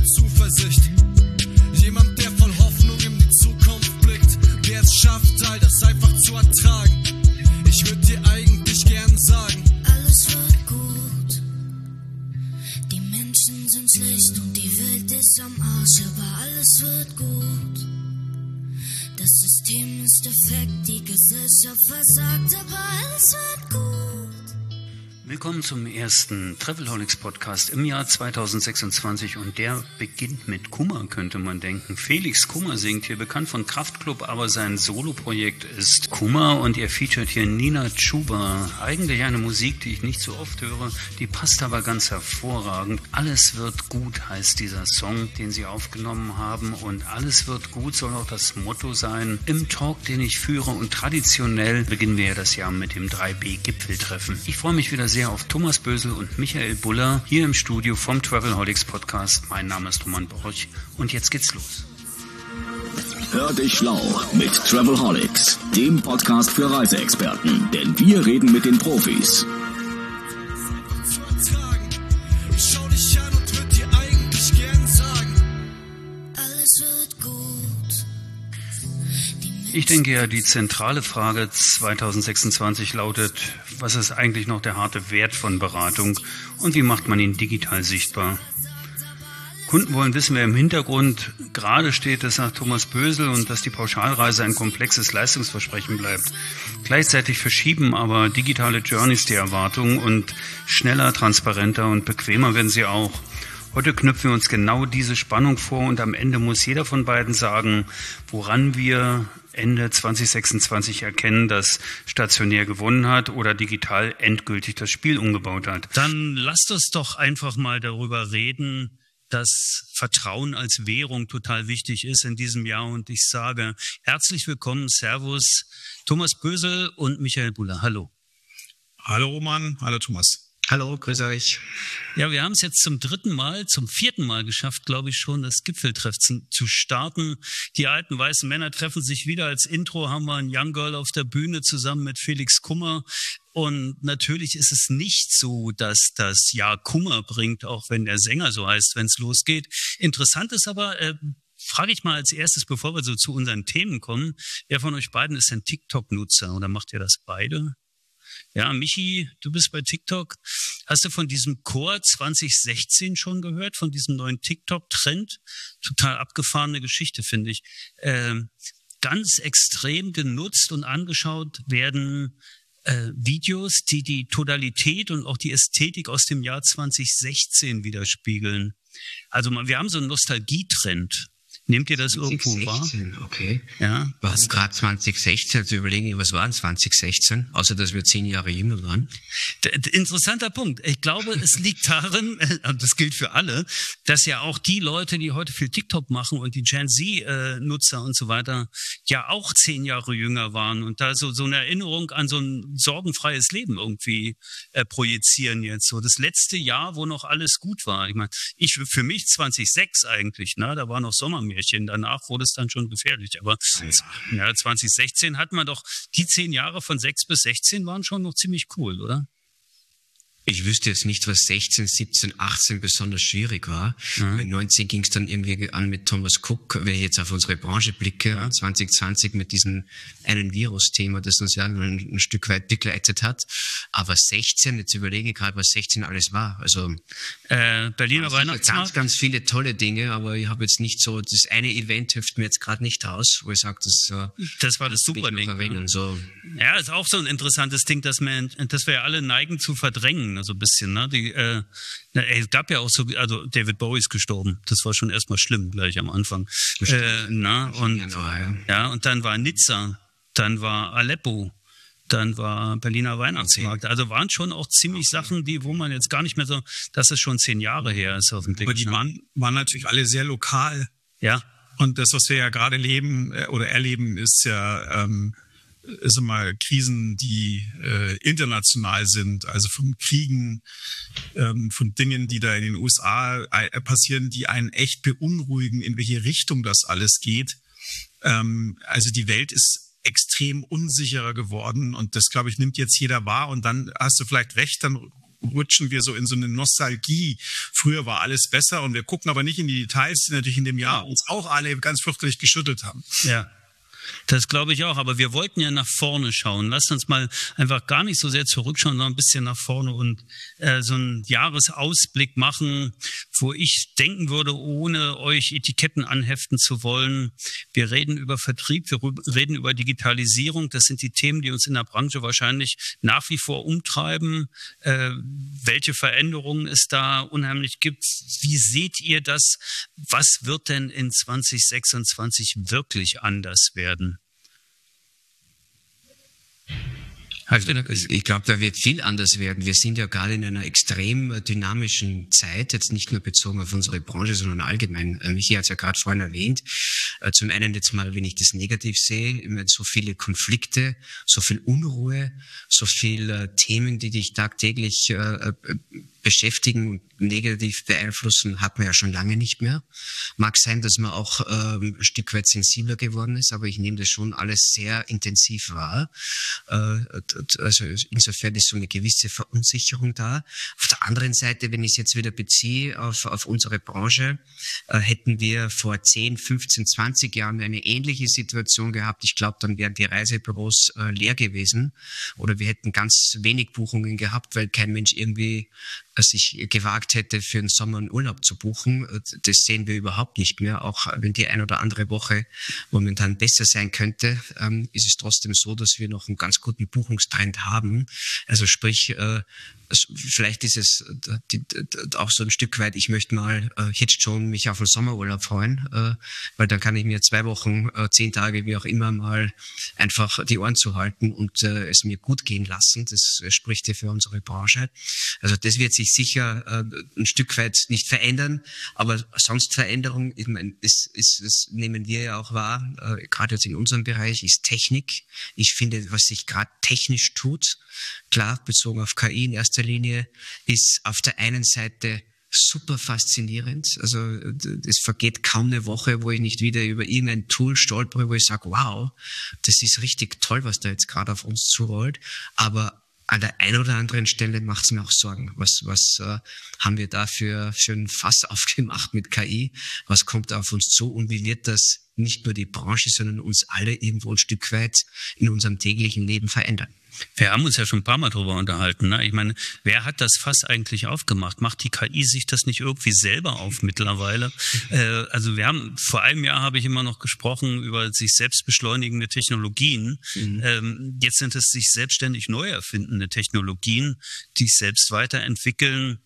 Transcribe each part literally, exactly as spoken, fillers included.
Zuversicht. Jemand, der voll Hoffnung in die Zukunft blickt, der es schafft, all das einfach zu ertragen. Ich würde dir eigentlich gern sagen, alles wird gut. Die Menschen sind schlecht und die Welt ist am Arsch, aber alles wird gut. Das System ist defekt, die Gesellschaft versagt, aber alles wird gut. Willkommen zum ersten Travelholics Podcast im Jahr zweitausendsechsundzwanzig und der beginnt mit Kummer, könnte man denken. Felix Kummer singt hier, bekannt von Kraftklub, aber sein Soloprojekt ist Kummer und er featuret hier Nina Chuba. Eigentlich eine Musik, die ich nicht so oft höre, die passt aber ganz hervorragend. Alles wird gut heißt dieser Song, den sie aufgenommen haben und alles wird gut soll auch das Motto sein im Talk, den ich führe und traditionell beginnen wir ja das Jahr mit dem drei B Gipfeltreffen. Ich freue mich wieder sehr auf Thomas Bösel und Michael Buller hier im Studio vom Travelholics Podcast. Mein Name ist Roman Borch und jetzt geht's los. Hör dich schlau mit Travelholics, dem Podcast für Reiseexperten, denn wir reden mit den Profis. zu ertragen. Ich schau dich an und würd dir eigentlich gern sagen, Alles wird gut. Ich denke ja, die zentrale Frage zweitausendsechsundzwanzig lautet, was ist eigentlich noch der harte Wert von Beratung und wie macht man ihn digital sichtbar? Kunden wollen wissen, wer im Hintergrund gerade steht, das sagt Thomas Bösel, und dass die Pauschalreise ein komplexes Leistungsversprechen bleibt. Gleichzeitig verschieben aber digitale Journeys die Erwartungen und schneller, transparenter und bequemer werden sie auch. Heute knüpfen wir uns genau diese Spannung vor und am Ende muss jeder von beiden sagen, woran wir Ende zweitausendsechsundzwanzig erkennen, dass stationär gewonnen hat oder digital endgültig das Spiel umgebaut hat. Dann lasst uns doch einfach mal darüber reden, dass Vertrauen als Währung total wichtig ist in diesem Jahr. Und ich sage herzlich willkommen, Servus, Thomas Bösel und Michael Buller. Hallo. Hallo Roman, hallo Thomas. Hallo, grüß euch. Ja, wir haben es jetzt zum dritten Mal, zum vierten Mal geschafft, glaube ich schon, das Gipfeltreffen zu starten. Die alten weißen Männer treffen sich wieder. Als Intro haben wir ein Young Girl auf der Bühne zusammen mit Felix Kummer. Und natürlich ist es nicht so, dass das Jahr Kummer bringt, auch wenn der Sänger so heißt, wenn es losgeht. Interessant ist aber, äh, frage ich mal als erstes, bevor wir so zu unseren Themen kommen, wer von euch beiden ist ein TikTok-Nutzer oder macht ihr das beide? Ja, Michi, du bist bei TikTok. Hast du von diesem Core zwanzig sechzehn schon gehört, von diesem neuen TikTok-Trend? Total abgefahrene Geschichte, finde ich. Ähm, ganz extrem genutzt und angeschaut werden äh, Videos, die die Tonalität und auch die Ästhetik aus dem Jahr zwanzig sechzehn widerspiegeln. Also wir haben so einen Nostalgietrend. Nehmt ihr das irgendwo wahr? Okay. Ja. Was gerade zwanzig sechzehn, also überlegen, was war in zwanzig sechzehn, außer dass wir zehn Jahre jünger waren? D- d- interessanter Punkt. Ich glaube, es liegt darin, und das gilt für alle, dass ja auch die Leute, die heute viel TikTok machen und die Gen Z-Nutzer und so weiter, ja auch zehn Jahre jünger waren und da so, so eine Erinnerung an so ein sorgenfreies Leben irgendwie äh, projizieren jetzt. So das letzte Jahr, wo noch alles gut war. Ich meine, ich für mich zwanzig sechs eigentlich, ne, da war noch Sommermärchen. Danach wurde es dann schon gefährlich. Aber ja, zwanzig sechzehn hatten wir doch, die zehn Jahre von sechs bis sechzehn waren schon noch ziemlich cool, oder? Ich wüsste jetzt nicht, was sechzehn, siebzehn, achtzehn besonders schwierig war. Mhm. Bei neunzehn ging es dann irgendwie an mit Thomas Cook, wenn ich jetzt auf unsere Branche blicke, ja. zwanzig zwanzig mit diesem einen Virus-Thema, das uns ja ein, ein Stück weit begleitet hat. Aber sechzehn, jetzt überlege ich gerade, was sechzehn alles war. Also äh, Berliner Weihnachtsmarkt. Ganz, ganz viele tolle Dinge, aber ich habe jetzt nicht so, das eine Event hilft mir jetzt gerade nicht raus, wo ich sage, das, uh, das war das super Ding. So. Ja, ist auch so ein interessantes Ding, dass wir, dass wir ja alle neigen zu verdrängen. So ein bisschen, ne? Die, äh, es gab ja auch so, also David Bowie ist gestorben. Das war schon erstmal schlimm gleich am Anfang. Äh, na, und ja, und dann war Nizza, dann war Aleppo, dann war Berliner Weihnachtsmarkt. Also waren schon auch ziemlich Sachen, die, wo man jetzt gar nicht mehr so, dass es schon zehn Jahre her ist auf dem Blick. Aber die waren, waren natürlich alle sehr lokal. Ja. Und das, was wir ja gerade leben äh, oder erleben, ist ja ähm, ist immer Krisen, die äh, international sind, also von Kriegen, ähm, von Dingen, die da in den U S A äh, passieren, die einen echt beunruhigen, in welche Richtung das alles geht. Ähm, also die Welt ist extrem unsicherer geworden und das, glaube ich, nimmt jetzt jeder wahr und dann hast du vielleicht recht, dann rutschen wir so in so eine Nostalgie. Früher war alles besser und wir gucken aber nicht in die Details, die natürlich in dem Jahr uns auch alle ganz fürchterlich geschüttelt haben. Ja. Das glaube ich auch, aber wir wollten ja nach vorne schauen. Lasst uns mal einfach gar nicht so sehr zurückschauen, sondern ein bisschen nach vorne und äh, so einen Jahresausblick machen, wo ich denken würde, ohne euch Etiketten anheften zu wollen. Wir reden über Vertrieb, wir reden über Digitalisierung. Das sind die Themen, die uns in der Branche wahrscheinlich nach wie vor umtreiben. Äh, welche Veränderungen es da unheimlich gibt. Wie seht ihr das? Was wird denn in zwanzig sechsundzwanzig wirklich anders werden? Also, ich glaube, da wird viel anders werden. Wir sind ja gerade in einer extrem dynamischen Zeit, jetzt nicht nur bezogen auf unsere Branche, sondern allgemein. Michi hat es ja gerade vorhin erwähnt. Zum einen jetzt mal, wenn ich das negativ sehe, so viele Konflikte, so viel Unruhe, so viele Themen, die dich tagtäglich beschäftigen und negativ beeinflussen, hat man ja schon lange nicht mehr. Mag sein, dass man auch ähm, ein Stück weit sensibler geworden ist, aber ich nehme das schon alles sehr intensiv wahr. Äh, also insofern ist so eine gewisse Verunsicherung da. Auf der anderen Seite, wenn ich es jetzt wieder beziehe auf, auf unsere Branche, äh, hätten wir vor zehn, fünfzehn, zwanzig Jahren eine ähnliche Situation gehabt. Ich glaube, dann wären die Reisebüros äh, leer gewesen oder wir hätten ganz wenig Buchungen gehabt, weil kein Mensch irgendwie sich gewagt hätte, für den Sommer einen Urlaub zu buchen. Das sehen wir überhaupt nicht mehr. Auch wenn die ein oder andere Woche momentan besser sein könnte, ähm, ist es trotzdem so, dass wir noch einen ganz guten Buchungstrend haben. Also sprich, äh, vielleicht ist es die, die, auch so ein Stück weit, ich möchte mal äh, jetzt schon mich auf den Sommerurlaub freuen, äh, weil dann kann ich mir zwei Wochen, äh, zehn Tage, wie auch immer, mal einfach die Ohren zuhalten und äh, es mir gut gehen lassen. Das äh, spricht ja für unsere Branche. Also das wird sich sicher äh, ein Stück weit nicht verändern, aber sonst Veränderung, ich meine, das, ist, das nehmen wir ja auch wahr, äh, gerade jetzt in unserem Bereich, ist Technik. Ich finde, was sich gerade technisch tut, klar, bezogen auf K I in erster Linie, ist auf der einen Seite super faszinierend. Also es vergeht kaum eine Woche, wo ich nicht wieder über irgendein Tool stolpere, wo ich sage, wow, das ist richtig toll, was da jetzt gerade auf uns zurollt. Aber an der einen oder anderen Stelle macht es mir auch Sorgen. Was, was äh, haben wir da für, für ein Fass aufgemacht mit K I? Was kommt auf uns zu und wie wird das nicht nur die Branche, sondern uns alle irgendwo ein Stück weit in unserem täglichen Leben verändern? Wir haben uns ja schon ein paar Mal drüber unterhalten. Ne? Ich meine, wer hat das Fass eigentlich aufgemacht? Macht die K I sich das nicht irgendwie selber auf mittlerweile? Äh, also wir haben, vor einem Jahr habe ich immer noch gesprochen über sich selbst beschleunigende Technologien. Mhm. Ähm, jetzt sind es sich selbstständig neu erfindende Technologien, die sich selbst weiterentwickeln.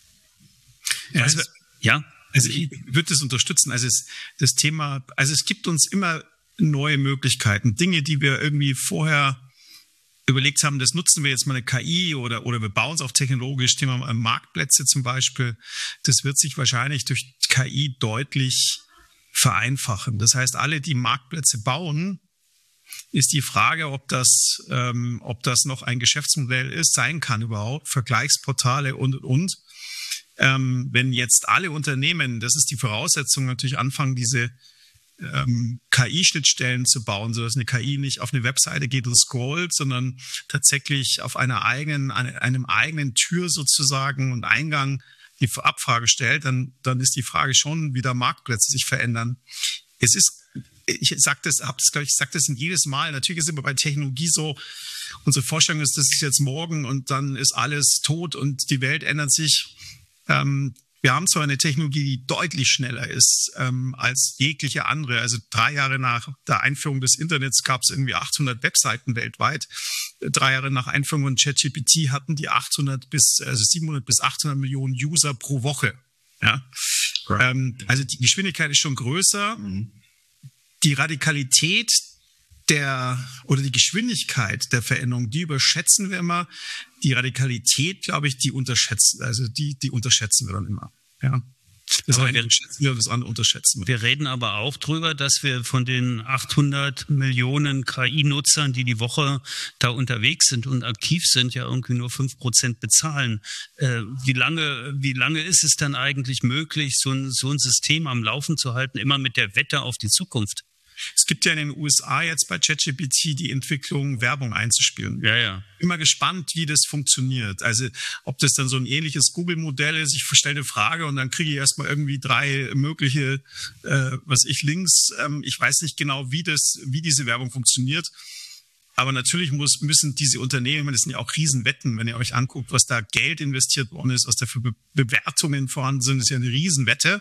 Ja, also, ja? Also ich würde das unterstützen. Also es, das Thema, also es gibt uns immer neue Möglichkeiten. Dinge, die wir irgendwie vorher überlegt haben, das nutzen wir jetzt mal eine K I oder, oder wir bauen es auf technologisch, Thema Marktplätze zum Beispiel. Das wird sich wahrscheinlich durch K I deutlich vereinfachen. Das heißt, alle, die Marktplätze bauen, ist die Frage, ob das, ähm, ob das noch ein Geschäftsmodell ist, sein kann überhaupt, Vergleichsportale und, und, und. Ähm, wenn jetzt alle Unternehmen, das ist die Voraussetzung, natürlich anfangen, diese ähm, K I-Schnittstellen zu bauen, sodass eine K I nicht auf eine Webseite geht und scrollt, sondern tatsächlich auf einer eigenen, einem eigenen Tür sozusagen und Eingang die Abfrage stellt, dann, dann ist die Frage schon, wie der Marktplätze sich verändern. Es ist, ich sage das, hab das, glaube ich, sage das in jedes Mal. Natürlich ist immer bei Technologie so, unsere Vorstellung ist, das ist jetzt morgen und dann ist alles tot und die Welt ändert sich. Ähm, wir haben zwar eine Technologie, die deutlich schneller ist ähm, als jegliche andere. Also drei Jahre nach der Einführung des Internets gab es irgendwie achthundert Webseiten weltweit. Drei Jahre nach Einführung von ChatGPT hatten die achthundert bis, also siebenhundert bis achthundert Millionen User pro Woche. Ja? Ähm, also die Geschwindigkeit ist schon größer. Mhm. Die Radikalität der oder die Geschwindigkeit der Veränderung, die überschätzen wir immer. Die Radikalität, glaube ich, die unterschätzen, also die, die unterschätzen wir dann immer. Ja. Das eine unterschätzen wir, das andere unterschätzen wir. Wir reden aber auch drüber, dass wir von den achthundert Millionen K I-Nutzern, die die Woche da unterwegs sind und aktiv sind, ja irgendwie nur fünf Prozent bezahlen. Äh, wie lange, wie lange ist es dann eigentlich möglich, so ein, so ein System am Laufen zu halten, immer mit der Wette auf die Zukunft? Es gibt ja in den U S A jetzt bei ChatGPT die Entwicklung, Werbung einzuspielen. Ja, ja. Immer gespannt, wie das funktioniert. Also ob das dann so ein ähnliches Google-Modell ist, ich stelle eine Frage und dann kriege ich erstmal irgendwie drei mögliche, äh, was ich Links. Ähm, ich weiß nicht genau, wie das, wie diese Werbung funktioniert. Aber natürlich muss, müssen diese Unternehmen, das sind ja auch Riesenwetten, wenn ihr euch anguckt, was da Geld investiert worden ist, was da für Be- Bewertungen vorhanden sind, ist ja eine Riesenwette.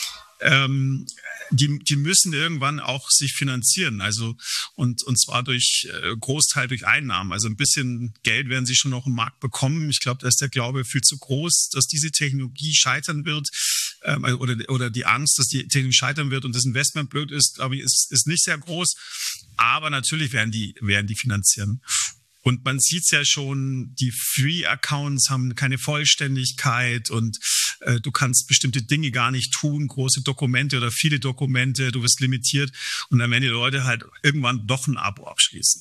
Ähm, die, die müssen irgendwann auch sich finanzieren, also und und zwar durch äh, Großteil durch Einnahmen. Also ein bisschen Geld werden sie schon noch im Markt bekommen. Ich glaube, da ist der Glaube viel zu groß, dass diese Technologie scheitern wird, ähm, oder oder die Angst, dass die Technologie scheitern wird und das Investment blöd ist, glaube ich, ist ist nicht sehr groß. Aber natürlich werden die werden die finanzieren. Und man sieht es ja schon, die Free-Accounts haben keine Vollständigkeit und äh, du kannst bestimmte Dinge gar nicht tun, große Dokumente oder viele Dokumente, du wirst limitiert und dann werden die Leute halt irgendwann doch ein Abo abschließen.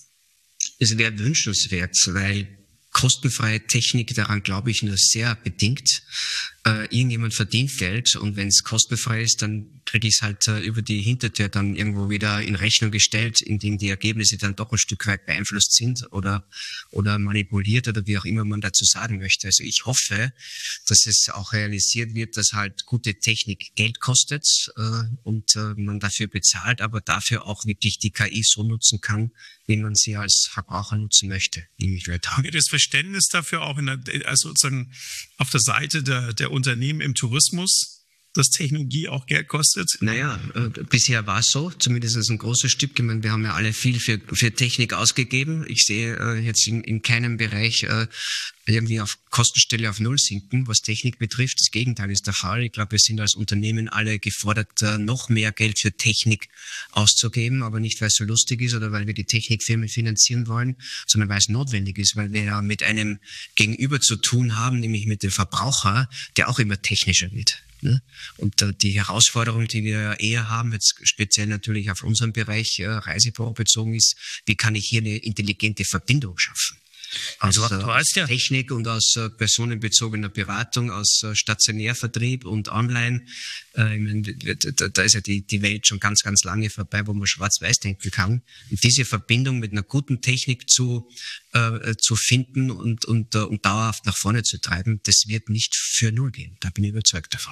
Es wäre wünschenswert, weil kostenfreie Technik, daran glaube ich nur sehr bedingt. Äh, irgendjemand verdient Geld und wenn es kostenfrei ist, dann kriege ich es halt äh, über die Hintertür dann irgendwo wieder in Rechnung gestellt, indem die Ergebnisse dann doch ein Stück weit beeinflusst sind oder oder manipuliert oder wie auch immer man dazu sagen möchte. Also ich hoffe, dass es auch realisiert wird, dass halt gute Technik Geld kostet äh, und äh, man dafür bezahlt, aber dafür auch wirklich die K I so nutzen kann, wie man sie als Verbraucher nutzen möchte. Nämlich Haben wir das Verständnis dafür auch in der, also sozusagen auf der Seite der, der Unternehmen im Tourismus, dass Technologie auch Geld kostet? Naja, äh, bisher war es so, zumindest ist ein großes Stück. Ich meine, wir haben ja alle viel für, für Technik ausgegeben. Ich sehe äh, jetzt in, in keinem Bereich äh, irgendwie auf Kostenstelle auf Null sinken, was Technik betrifft. Das Gegenteil ist der Fall. Ich glaube, wir sind als Unternehmen alle gefordert, äh, noch mehr Geld für Technik auszugeben, aber nicht, weil es so lustig ist oder weil wir die Technikfirmen finanzieren wollen, sondern weil es notwendig ist, weil wir ja mit einem Gegenüber zu tun haben, nämlich mit dem Verbraucher, der auch immer technischer wird. Und äh, die Herausforderung, die wir eher haben, jetzt speziell natürlich auf unseren Bereich äh, Reisebüro bezogen ist, wie kann ich hier eine intelligente Verbindung schaffen? Aus also, du hast ja Technik und aus äh, personenbezogener Beratung, aus äh, Stationärvertrieb und Online. Äh, ich meine, da, da ist ja die, die Welt schon ganz, ganz lange vorbei, wo man schwarz-weiß denken kann. Und diese Verbindung mit einer guten Technik zu, äh, zu finden und, und, äh, und dauerhaft nach vorne zu treiben, das wird nicht für null gehen. Da bin ich überzeugt davon.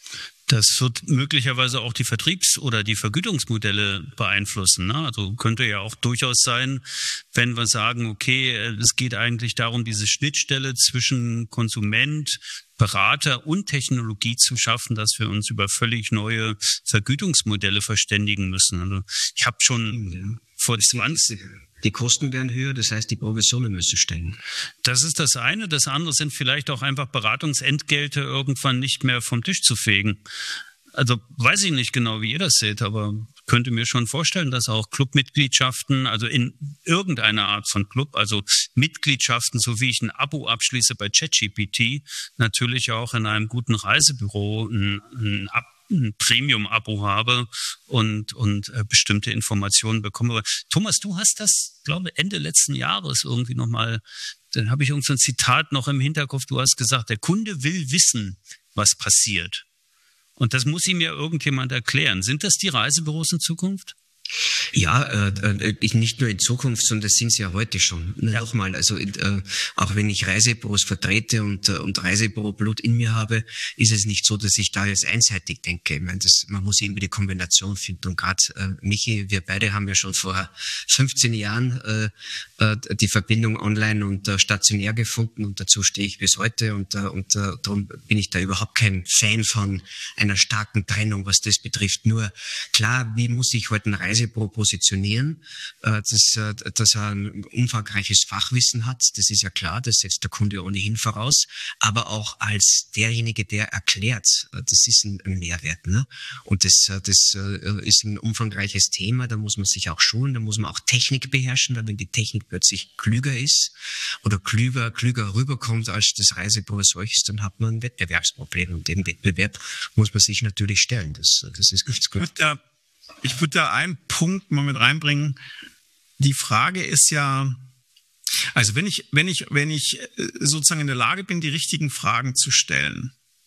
Das wird möglicherweise auch die Vertriebs- oder die Vergütungsmodelle beeinflussen. Ne? Also könnte ja auch durchaus sein, wenn wir sagen, okay, es geht eigentlich darum, diese Schnittstelle zwischen Konsument, Berater und Technologie zu schaffen, dass wir uns über völlig neue Vergütungsmodelle verständigen müssen. Also ich habe schon ja. vor zwanzig Die Kosten werden höher, das heißt, die Provisionen müssen steigen. Das ist das eine. Das andere sind vielleicht auch einfach Beratungsentgelte irgendwann nicht mehr vom Tisch zu fegen. Also weiß ich nicht genau, wie ihr das seht, aber könnte mir schon vorstellen, dass auch Clubmitgliedschaften, also in irgendeiner Art von Club, also Mitgliedschaften, so wie ich ein Abo abschließe bei ChatGPT, natürlich auch in einem guten Reisebüro ein, ein Abo ein Premium-Abo habe und und äh, bestimmte Informationen bekomme. Aber Thomas, du hast das, glaube ich, Ende letzten Jahres irgendwie nochmal, dann habe ich irgend so ein Zitat noch im Hinterkopf, du hast gesagt, der Kunde will wissen, was passiert. Und das muss ihm ja irgendjemand erklären. Sind das die Reisebüros in Zukunft? Ja, äh, nicht nur in Zukunft, sondern das sind sie ja heute schon. Ja. Nochmal, also äh, auch wenn ich Reisebüros vertrete und, und Reisebüroblut in mir habe, ist es nicht so, dass ich da jetzt einseitig denke. Ich meine, das, man muss irgendwie die Kombination finden. Und gerade äh, Michi, wir beide haben ja schon vor fünfzehn Jahren äh, äh, die Verbindung online und äh, stationär gefunden und dazu stehe ich bis heute und, äh, und äh, darum bin ich da überhaupt kein Fan von einer starken Trennung, was das betrifft. Nur klar, wie muss ich heute ein Reisebüro positionieren, dass, dass er ein umfangreiches Fachwissen hat, das ist ja klar, das setzt der Kunde ohnehin voraus, aber auch als derjenige, der erklärt, das ist ein Mehrwert. Ne? Und das, das ist ein umfangreiches Thema, da muss man sich auch schulen, da muss man auch Technik beherrschen, weil wenn die Technik plötzlich klüger ist oder klüger, klüger rüberkommt als das Reisebüro solches, dann hat man ein Wettbewerbsproblem und dem Wettbewerb muss man sich natürlich stellen. Das, das ist ganz gut. Ja. Ich würde da einen Punkt mal mit reinbringen. Die Frage ist ja, also wenn ich, wenn ich, wenn ich sozusagen in der Lage bin, die richtigen Fragen zu stellen,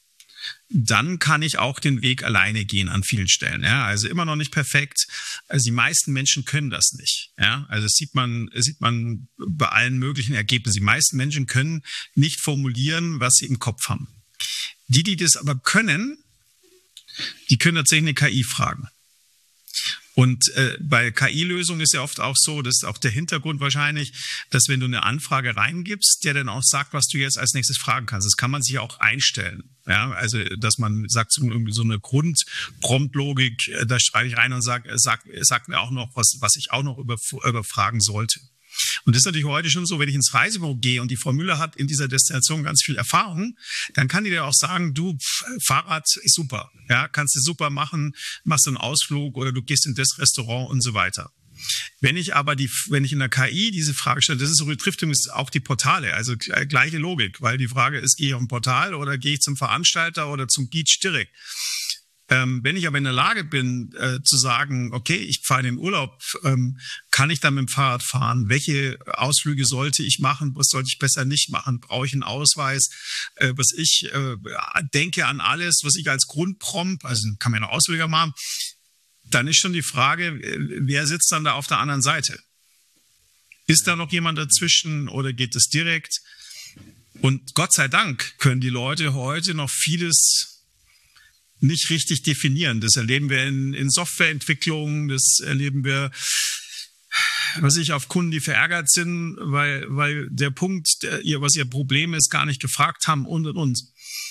dann kann ich auch den Weg alleine gehen an vielen Stellen. Ja, also immer noch nicht perfekt. Also die meisten Menschen können das nicht. Ja, also das sieht man, sieht man bei allen möglichen Ergebnissen. Die meisten Menschen können nicht formulieren, was sie im Kopf haben. Die, die das aber können, die können tatsächlich eine K I fragen. Und äh, bei K I-Lösungen ist ja oft auch so, das ist auch der Hintergrund wahrscheinlich, dass wenn du eine Anfrage reingibst, der dann auch sagt, was du jetzt als nächstes fragen kannst. Das kann man sich auch einstellen. Ja, also dass man sagt, so, so eine Grundpromptlogik, da schreibe ich rein und sage, sag, sag mir auch noch, was, was ich auch noch über, überfragen sollte. Und das ist natürlich heute schon so, wenn ich ins Reisebüro gehe und die Frau Müller hat in dieser Destination ganz viel Erfahrung, dann kann die dir auch sagen, du, Fahrrad ist super, ja, kannst du super machen, machst einen Ausflug oder du gehst in das Restaurant und so weiter. Wenn ich aber die, wenn ich in der K I diese Frage stelle, das ist so, betrifft übrigens auch die Portale, also gleiche Logik, weil die Frage ist, gehe ich auf ein Portal oder gehe ich zum Veranstalter oder zum Guide direkt? Ähm, wenn ich aber in der Lage bin, äh, zu sagen, okay, ich fahre in den Urlaub, ähm, kann ich dann mit dem Fahrrad fahren? Welche Ausflüge sollte ich machen? Was sollte ich besser nicht machen? Brauche ich einen Ausweis? Äh, was ich äh, denke an alles, was ich als Grundprompt, also kann man ja noch Ausflüge machen, dann ist schon die Frage, wer sitzt dann da auf der anderen Seite? Ist da noch jemand dazwischen oder geht es direkt? Und Gott sei Dank können die Leute heute noch vieles nicht richtig definieren. Das erleben wir in, in Softwareentwicklung, das erleben wir, was ich auf Kunden, die verärgert sind, weil, weil der Punkt, der, ihr, was ihr Problem ist, gar nicht gefragt haben und und und.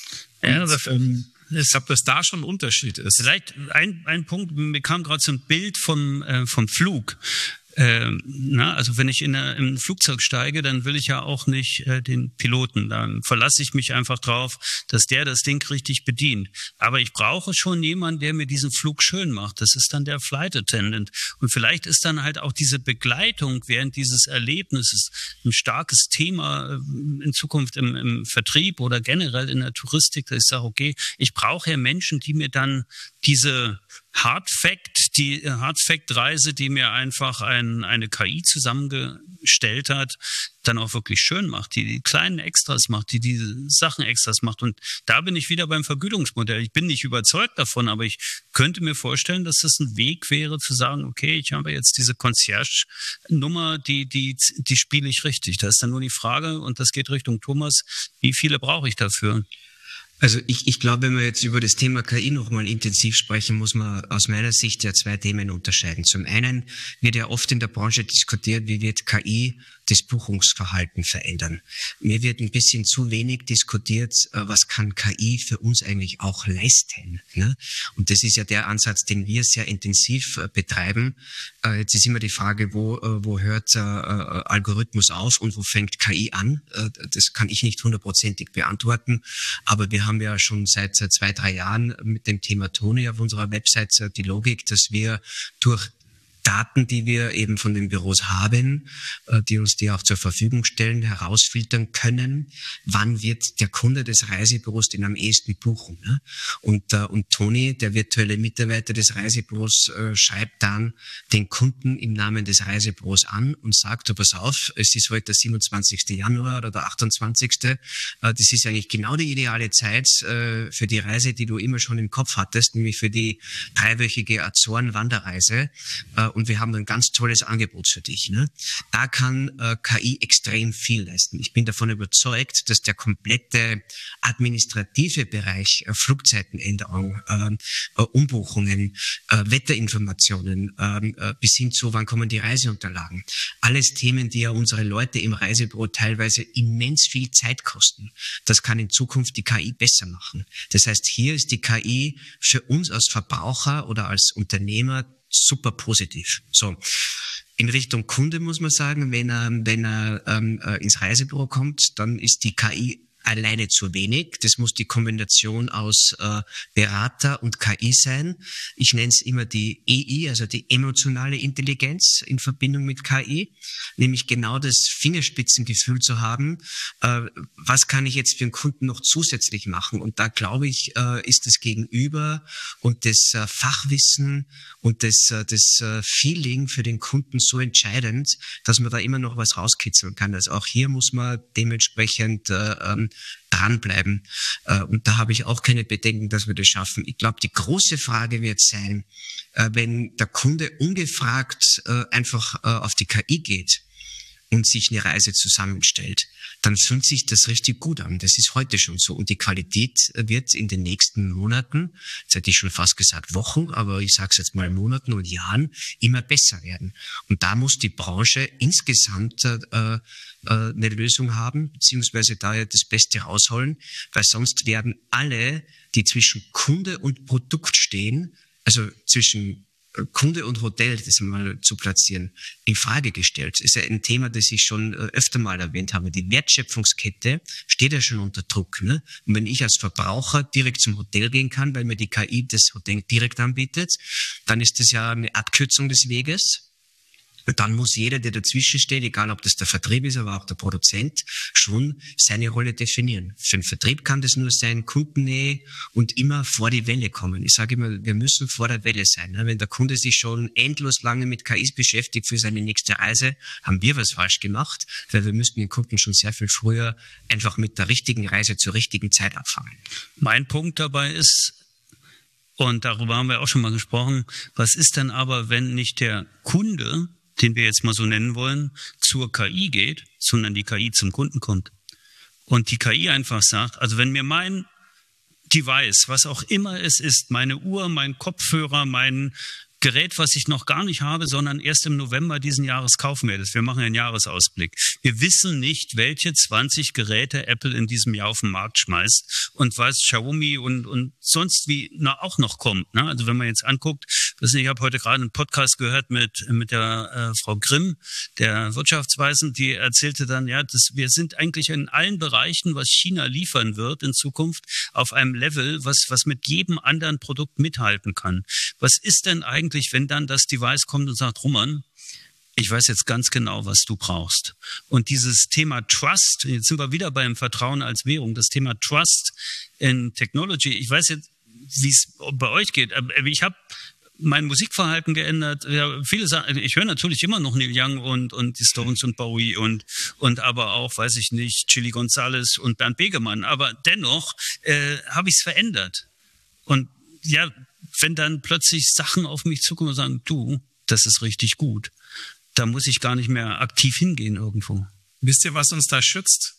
Ja, und das, ähm, ich glaube, dass da schon ein Unterschied ist. Vielleicht ein, ein Punkt, mir kam gerade so ein Bild vom, äh, vom Flug. Ähm, na, also wenn ich in, eine, in ein Flugzeug steige, dann will ich ja auch nicht äh, den Piloten. Dann verlasse ich mich einfach drauf, dass der das Ding richtig bedient. Aber ich brauche schon jemanden, der mir diesen Flug schön macht. Das ist dann der Flight Attendant. Und vielleicht ist dann halt auch diese Begleitung während dieses Erlebnisses ein starkes Thema in Zukunft im, im Vertrieb oder generell in der Touristik, dass ich sage, okay, ich brauche ja Menschen, die mir dann diese Hard Fact, die Hard Fact Reise, die mir einfach ein, eine K I zusammengestellt hat, dann auch wirklich schön macht, die die kleinen Extras macht, die diese Sachen Extras macht. Und da bin ich wieder beim Vergütungsmodell. Ich bin nicht überzeugt davon, aber ich könnte mir vorstellen, dass das ein Weg wäre, zu sagen, okay, ich habe jetzt diese Concierge-Nummer, die, die, die spiele ich richtig. Da ist dann nur die Frage, und das geht Richtung Thomas, wie viele brauche ich dafür? Also ich, ich glaube, wenn wir jetzt über das Thema K I nochmal intensiv sprechen, muss man aus meiner Sicht ja zwei Themen unterscheiden. Zum einen wird ja oft in der Branche diskutiert, wie wird K I das Buchungsverhalten verändern. Mir wird ein bisschen zu wenig diskutiert, was kann K I für uns eigentlich auch leisten. Ne? Und das ist ja der Ansatz, den wir sehr intensiv betreiben. Jetzt ist immer die Frage, wo, wo hört äh, Algorithmus auf und wo fängt K I an? Das kann ich nicht hundertprozentig beantworten, aber wir haben ja schon seit zwei, drei Jahren mit dem Thema Toni auf unserer Website die Logik, dass wir durch Daten, die wir eben von den Büros haben, die uns die auch zur Verfügung stellen, herausfiltern können, wann wird der Kunde des Reisebüros den am ehesten buchen. Ne? Und, und Toni, der virtuelle Mitarbeiter des Reisebüros, schreibt dann den Kunden im Namen des Reisebüros an und sagt, du, pass auf, es ist heute der siebenundzwanzigste Januar oder der achtundzwanzigste Das ist eigentlich genau die ideale Zeit für die Reise, die du immer schon im Kopf hattest, nämlich für die dreiwöchige Azoren-Wanderreise. Und wir haben ein ganz tolles Angebot für dich. Ne? Da kann äh, K I extrem viel leisten. Ich bin davon überzeugt, dass der komplette administrative Bereich, äh, Flugzeitenänderung, äh, äh, Umbuchungen, äh, Wetterinformationen, äh, bis hin zu, wann kommen die Reiseunterlagen. Alles Themen, die ja unsere Leute im Reisebüro teilweise immens viel Zeit kosten. Das kann in Zukunft die K I besser machen. Das heißt, hier ist die K I für uns als Verbraucher oder als Unternehmer super positiv. So. In Richtung Kunde muss man sagen, wenn er, wenn er ähm, ins Reisebüro kommt, dann ist die K I alleine zu wenig. Das muss die Kombination aus äh, Berater und K I sein. Ich nenne es immer die E I, also die emotionale Intelligenz in Verbindung mit K I, nämlich genau das Fingerspitzengefühl zu haben, äh, was kann ich jetzt für einen Kunden noch zusätzlich machen? Und da glaube ich, äh, ist das Gegenüber und das äh, Fachwissen und das, äh, das äh, Feeling für den Kunden so entscheidend, dass man da immer noch was rauskitzeln kann. Also auch hier muss man dementsprechend äh, ähm, dranbleiben. Äh, und da habe ich auch keine Bedenken, dass wir das schaffen. Ich glaube, die große Frage wird sein, äh, wenn der Kunde ungefragt äh, einfach äh, auf die K I geht und sich eine Reise zusammenstellt, dann fühlt sich das richtig gut an. Das ist heute schon so. Und die Qualität wird in den nächsten Monaten, jetzt hätte ich schon fast gesagt Wochen, aber ich sage es jetzt mal Monaten und Jahren, immer besser werden. Und da muss die Branche insgesamt äh, äh, eine Lösung haben, beziehungsweise da das Beste rausholen, weil sonst werden alle, die zwischen Kunde und Produkt stehen, also zwischen Kunde und Hotel, das mal zu platzieren, in Frage gestellt. Das ist ja ein Thema, das ich schon öfter mal erwähnt habe. Die Wertschöpfungskette steht ja schon unter Druck. Ne? Und wenn ich als Verbraucher direkt zum Hotel gehen kann, weil mir die K I das Hotel direkt anbietet, dann ist das ja eine Abkürzung des Weges. Und dann muss jeder, der dazwischen steht, egal ob das der Vertrieb ist, aber auch der Produzent, schon seine Rolle definieren. Für den Vertrieb kann das nur sein, Kundennähe und immer vor die Welle kommen. Ich sage immer, wir müssen vor der Welle sein. Wenn der Kunde sich schon endlos lange mit K Is beschäftigt für seine nächste Reise, haben wir was falsch gemacht, weil wir müssten den Kunden schon sehr viel früher einfach mit der richtigen Reise zur richtigen Zeit abfangen. Mein Punkt dabei ist, und darüber haben wir auch schon mal gesprochen, was ist denn aber, wenn nicht der Kunde, den wir jetzt mal so nennen wollen, zur K I geht, sondern die K I zum Kunden kommt. Und die K I einfach sagt, also wenn mir mein Device, was auch immer es ist, meine Uhr, mein Kopfhörer, mein Gerät, was ich noch gar nicht habe, sondern erst im November diesen Jahres kaufen werde. Wir machen einen Jahresausblick. Wir wissen nicht, welche zwanzig Geräte Apple in diesem Jahr auf den Markt schmeißt und was Xiaomi und, und sonst wie na, auch noch kommt. Ne? Also wenn man jetzt anguckt, ich habe heute gerade einen Podcast gehört mit, mit der äh, Frau Grimm, der Wirtschaftsweisen, die erzählte dann, ja, dass wir sind eigentlich in allen Bereichen, was China liefern wird in Zukunft, auf einem Level, was, was mit jedem anderen Produkt mithalten kann. Was ist denn eigentlich, wenn dann das Device kommt und sagt, Roman, ich weiß jetzt ganz genau, was du brauchst. Und dieses Thema Trust, jetzt sind wir wieder beim Vertrauen als Währung, das Thema Trust in Technology, ich weiß jetzt, wie es bei euch geht, aber ich habe mein Musikverhalten geändert. Ja, viele sagen, ich höre natürlich immer noch Neil Young und, und die Stones und Bowie und, und aber auch, weiß ich nicht, Chili Gonzales und Bernd Begemann. Aber dennoch äh, habe ich es verändert. Und ja, wenn dann plötzlich Sachen auf mich zukommen und sagen, du, das ist richtig gut, da muss ich gar nicht mehr aktiv hingehen irgendwo. Wisst ihr, was uns da schützt?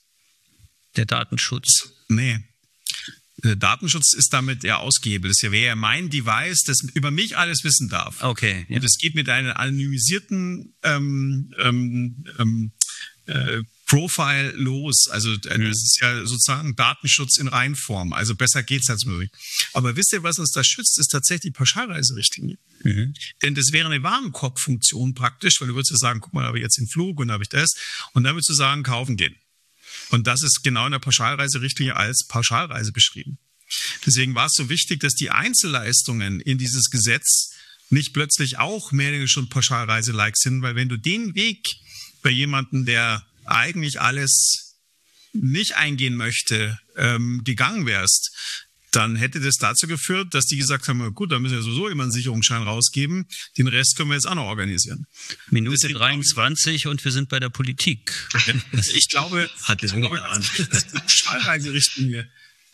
Der Datenschutz. Nee. Der Datenschutz ist damit eher ausgehebelt. Das wäre ja mein Device, das über mich alles wissen darf. Okay. Ja. Und es geht mit einem anonymisierten ähm, ähm, ähm, äh, Profile los. Also äh, das ist ja sozusagen Datenschutz in Reinform. Also besser geht's als möglich. Aber wisst ihr, was uns da schützt, ist tatsächlich die Pauschalreiserichtlinie. Mhm. Denn das wäre eine Warenkorbfunktion praktisch, weil du würdest ja sagen, guck mal, habe ich jetzt den Flug und habe ich das. Und dann würdest du sagen, kaufen gehen. Und das ist genau in der Pauschalreiserichtlinie als Pauschalreise beschrieben. Deswegen war es so wichtig, dass die Einzelleistungen in dieses Gesetz nicht plötzlich auch mehr oder weniger schon Pauschalreise-like sind, weil wenn du den Weg bei jemandem, der eigentlich alles nicht eingehen möchte, ähm, gegangen wärst, dann hätte das dazu geführt, dass die gesagt haben, gut, dann müssen wir sowieso immer einen Sicherungsschein rausgeben, den Rest können wir jetzt auch noch organisieren. Minute dreiundzwanzig und wir sind bei der Politik. Ich glaube, hat das dass die Pauschalreiserichtlinie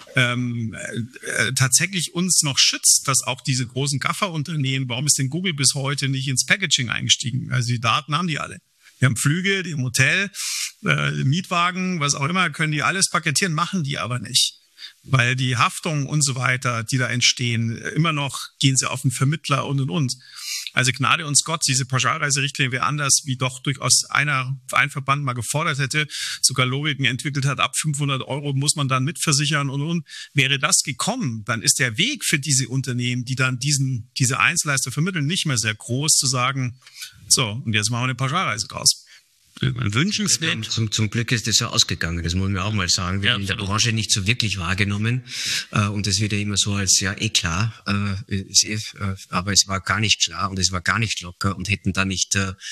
ähm, äh, tatsächlich uns noch schützt, dass auch diese großen Gaffer-Unternehmen, warum ist denn Google bis heute nicht ins Packaging eingestiegen? Also die Daten haben die alle. Die haben Flüge, die haben Hotel, äh, Mietwagen, was auch immer, können die alles paketieren, machen die aber nicht. Weil die Haftung und so weiter, die da entstehen, immer noch gehen sie auf den Vermittler und und und. Also Gnade uns Gott, diese Pauschalreiserichtlinie wäre anders, wie doch durchaus einer, ein Verband mal gefordert hätte, sogar Logiken entwickelt hat, ab fünfhundert Euro muss man dann mitversichern und und. Wäre das gekommen, dann ist der Weg für diese Unternehmen, die dann diesen, diese Einzelleister vermitteln, nicht mehr sehr groß, zu sagen, so, und jetzt machen wir eine Pauschalreise draus. Wünschenswert. Zum, zum Glück ist das so ausgegangen, das muss man auch mal sagen. Wir ja, haben in der Branche nicht so wirklich wahrgenommen äh, und das wird ja immer so als, ja, eh klar, äh, ist eh, äh, aber es war gar nicht klar und es war gar nicht locker und hätten da nicht äh,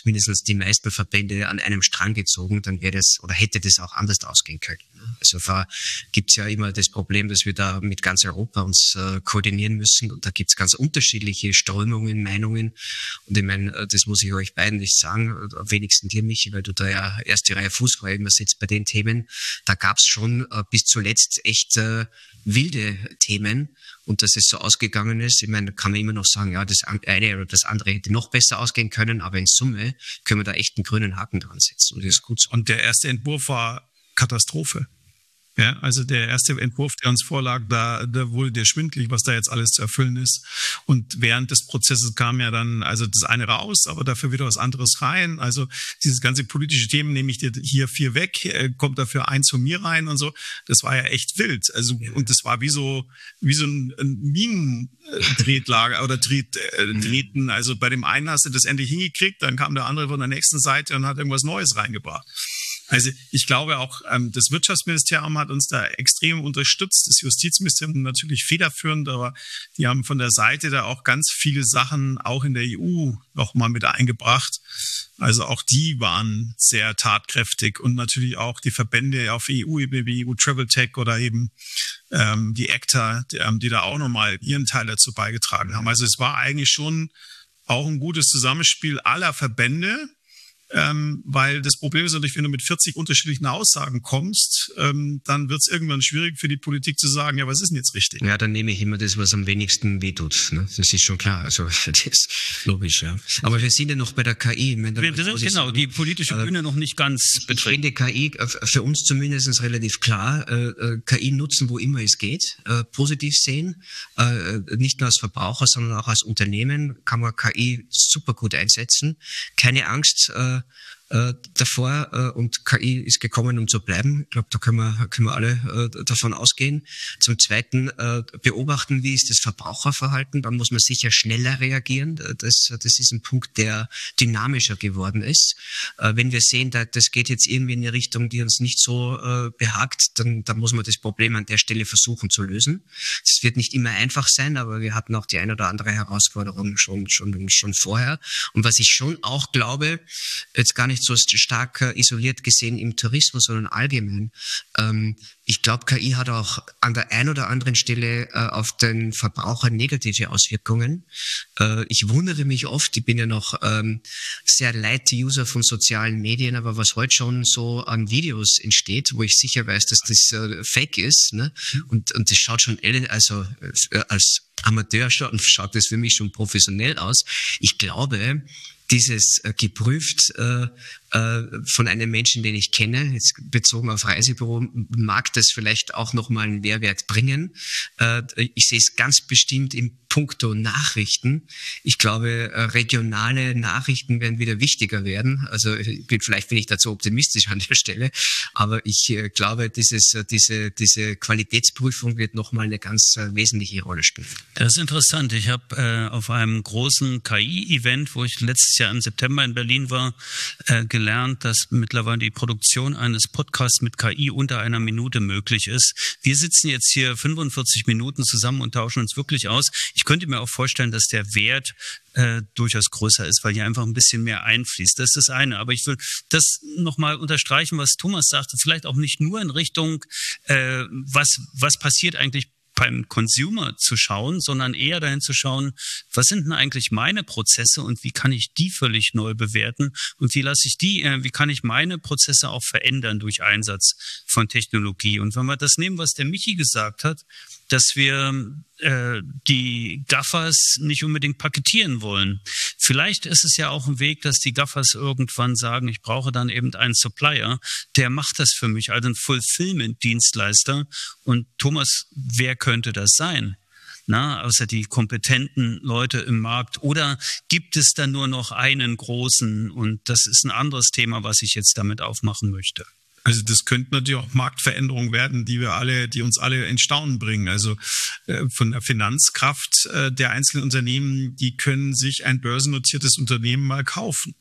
zumindest die meisten Verbände an einem Strang gezogen, dann wäre das oder hätte das auch anders ausgehen können. Also da gibt's ja immer das Problem, dass wir da mit ganz Europa uns äh, koordinieren müssen und da gibt's ganz unterschiedliche Strömungen, Meinungen und ich meine, das muss ich euch beiden nicht sagen, am wenigsten dir, Michi, weil du da ja erste Reihe Fußball immer sitzt bei den Themen. Da gab's schon äh, bis zuletzt echt äh, wilde Themen und dass es so ausgegangen ist, ich meine, da kann man immer noch sagen, ja, das eine oder das andere hätte noch besser ausgehen können, aber in Summe können wir da echt einen grünen Haken dran setzen und das ist gut so. Und der erste Entwurf war Katastrophe. Ja, also der erste Entwurf, der uns vorlag, da, da wurde dir schwindelig, was da jetzt alles zu erfüllen ist. Und während des Prozesses kam ja dann also das eine raus, aber dafür wieder was anderes rein. Also dieses ganze politische Themen, nehme ich dir hier vier weg, kommt dafür eins von mir rein und so. Das war ja echt wild. Also und das war wie so wie so ein, ein Minendrehtlager oder Dreht, äh, Drähten. Also bei dem einen hast du das endlich hingekriegt, dann kam der andere von der nächsten Seite und hat irgendwas Neues reingebracht. Also ich glaube auch, ähm, das Wirtschaftsministerium hat uns da extrem unterstützt, das Justizministerium natürlich federführend, aber die haben von der Seite da auch ganz viele Sachen auch in der E U nochmal mit eingebracht. Also auch die waren sehr tatkräftig und natürlich auch die Verbände auf E U-Ebene wie E U Travel Tech oder eben ähm, die ACTA, die, ähm, die da auch nochmal ihren Teil dazu beigetragen haben. Also es war eigentlich schon auch ein gutes Zusammenspiel aller Verbände. Ähm, weil das Problem ist natürlich, wenn du mit vierzig unterschiedlichen Aussagen kommst, ähm, dann wird es irgendwann schwierig für die Politik zu sagen, ja, was ist denn jetzt richtig? Ja, dann nehme ich immer das, was am wenigsten wehtut. Ne? Das ist schon klar. Also das ist logisch, ja. Aber wir sind ja noch bei der K I. Meine, wir sind genau die politische Bühne äh, noch nicht ganz betreten. Ich finde K I für uns zumindest relativ klar. Äh, K I nutzen, wo immer es geht. Äh, positiv sehen. Äh, nicht nur als Verbraucher, sondern auch als Unternehmen kann man K I super gut einsetzen. Keine Angst äh, äh, davor äh, und K I ist gekommen, um zu bleiben. Ich glaube, da können wir, können wir alle äh, davon ausgehen. Zum Zweiten äh, beobachten, wie ist das Verbraucherverhalten. Dann muss man sicher schneller reagieren. Das, das ist ein Punkt, der dynamischer geworden ist. Äh, wenn wir sehen, da, das geht jetzt irgendwie in eine Richtung, die uns nicht so äh, behagt, dann, dann muss man das Problem an der Stelle versuchen zu lösen. Das wird nicht immer einfach sein, aber wir hatten auch die ein oder andere Herausforderung schon, schon, schon vorher. Und was ich schon auch glaube, jetzt gar nicht so stark äh, isoliert gesehen im Tourismus, sondern allgemein. Ähm, ich glaube, K I hat auch an der einen oder anderen Stelle äh, auf den Verbraucher negative Auswirkungen. Äh, ich wundere mich oft, ich bin ja noch ähm, sehr Light-User von sozialen Medien, aber was heute schon so an Videos entsteht, wo ich sicher weiß, dass das äh, Fake ist, ne? und, und das schaut schon, also äh, als Amateur schaut, schaut das für mich schon professionell aus. Ich glaube, dieses äh, geprüft äh, äh, von einem Menschen, den ich kenne, jetzt bezogen auf Reisebüro, mag das vielleicht auch nochmal einen Mehrwert bringen. Äh, ich sehe es ganz bestimmt im Punkto Nachrichten. Ich glaube, äh, regionale Nachrichten werden wieder wichtiger werden. Also ich bin, vielleicht bin ich dazu optimistisch an der Stelle, aber ich äh, glaube, dieses, äh, diese, diese Qualitätsprüfung wird nochmal eine ganz äh, wesentliche Rolle spielen. Das ist interessant. Ich habe äh, auf einem großen K I-Event, wo ich letztes Jahr im September in Berlin war, äh, gelernt, dass mittlerweile die Produktion eines Podcasts mit K I unter einer Minute möglich ist. Wir sitzen jetzt hier fünfundvierzig Minuten zusammen und tauschen uns wirklich aus. Ich könnte mir auch vorstellen, dass der Wert äh, durchaus größer ist, weil hier einfach ein bisschen mehr einfließt. Das ist das eine. Aber ich will das nochmal unterstreichen, was Thomas sagte, vielleicht auch nicht nur in Richtung, äh, was, was passiert eigentlich beim Consumer zu schauen, sondern eher dahin zu schauen, was sind denn eigentlich meine Prozesse und wie kann ich die völlig neu bewerten und wie lasse ich die, äh, wie kann ich meine Prozesse auch verändern durch Einsatz von Technologie. Und wenn wir das nehmen, was der Michi gesagt hat, dass wir äh, die Gaffers nicht unbedingt paketieren wollen. Vielleicht ist es ja auch ein Weg, dass die Gaffers irgendwann sagen, ich brauche dann eben einen Supplier, der macht das für mich, also ein Fulfillment-Dienstleister. Und Thomas, wer könnte das sein? Na, außer die kompetenten Leute im Markt? Oder gibt es da nur noch einen großen? Und das ist ein anderes Thema, was ich jetzt damit aufmachen möchte. Also das könnten natürlich auch Marktveränderungen werden, die wir alle, die uns alle in Staunen bringen. Also äh, von der Finanzkraft äh, der einzelnen Unternehmen, die können sich ein börsennotiertes Unternehmen mal kaufen.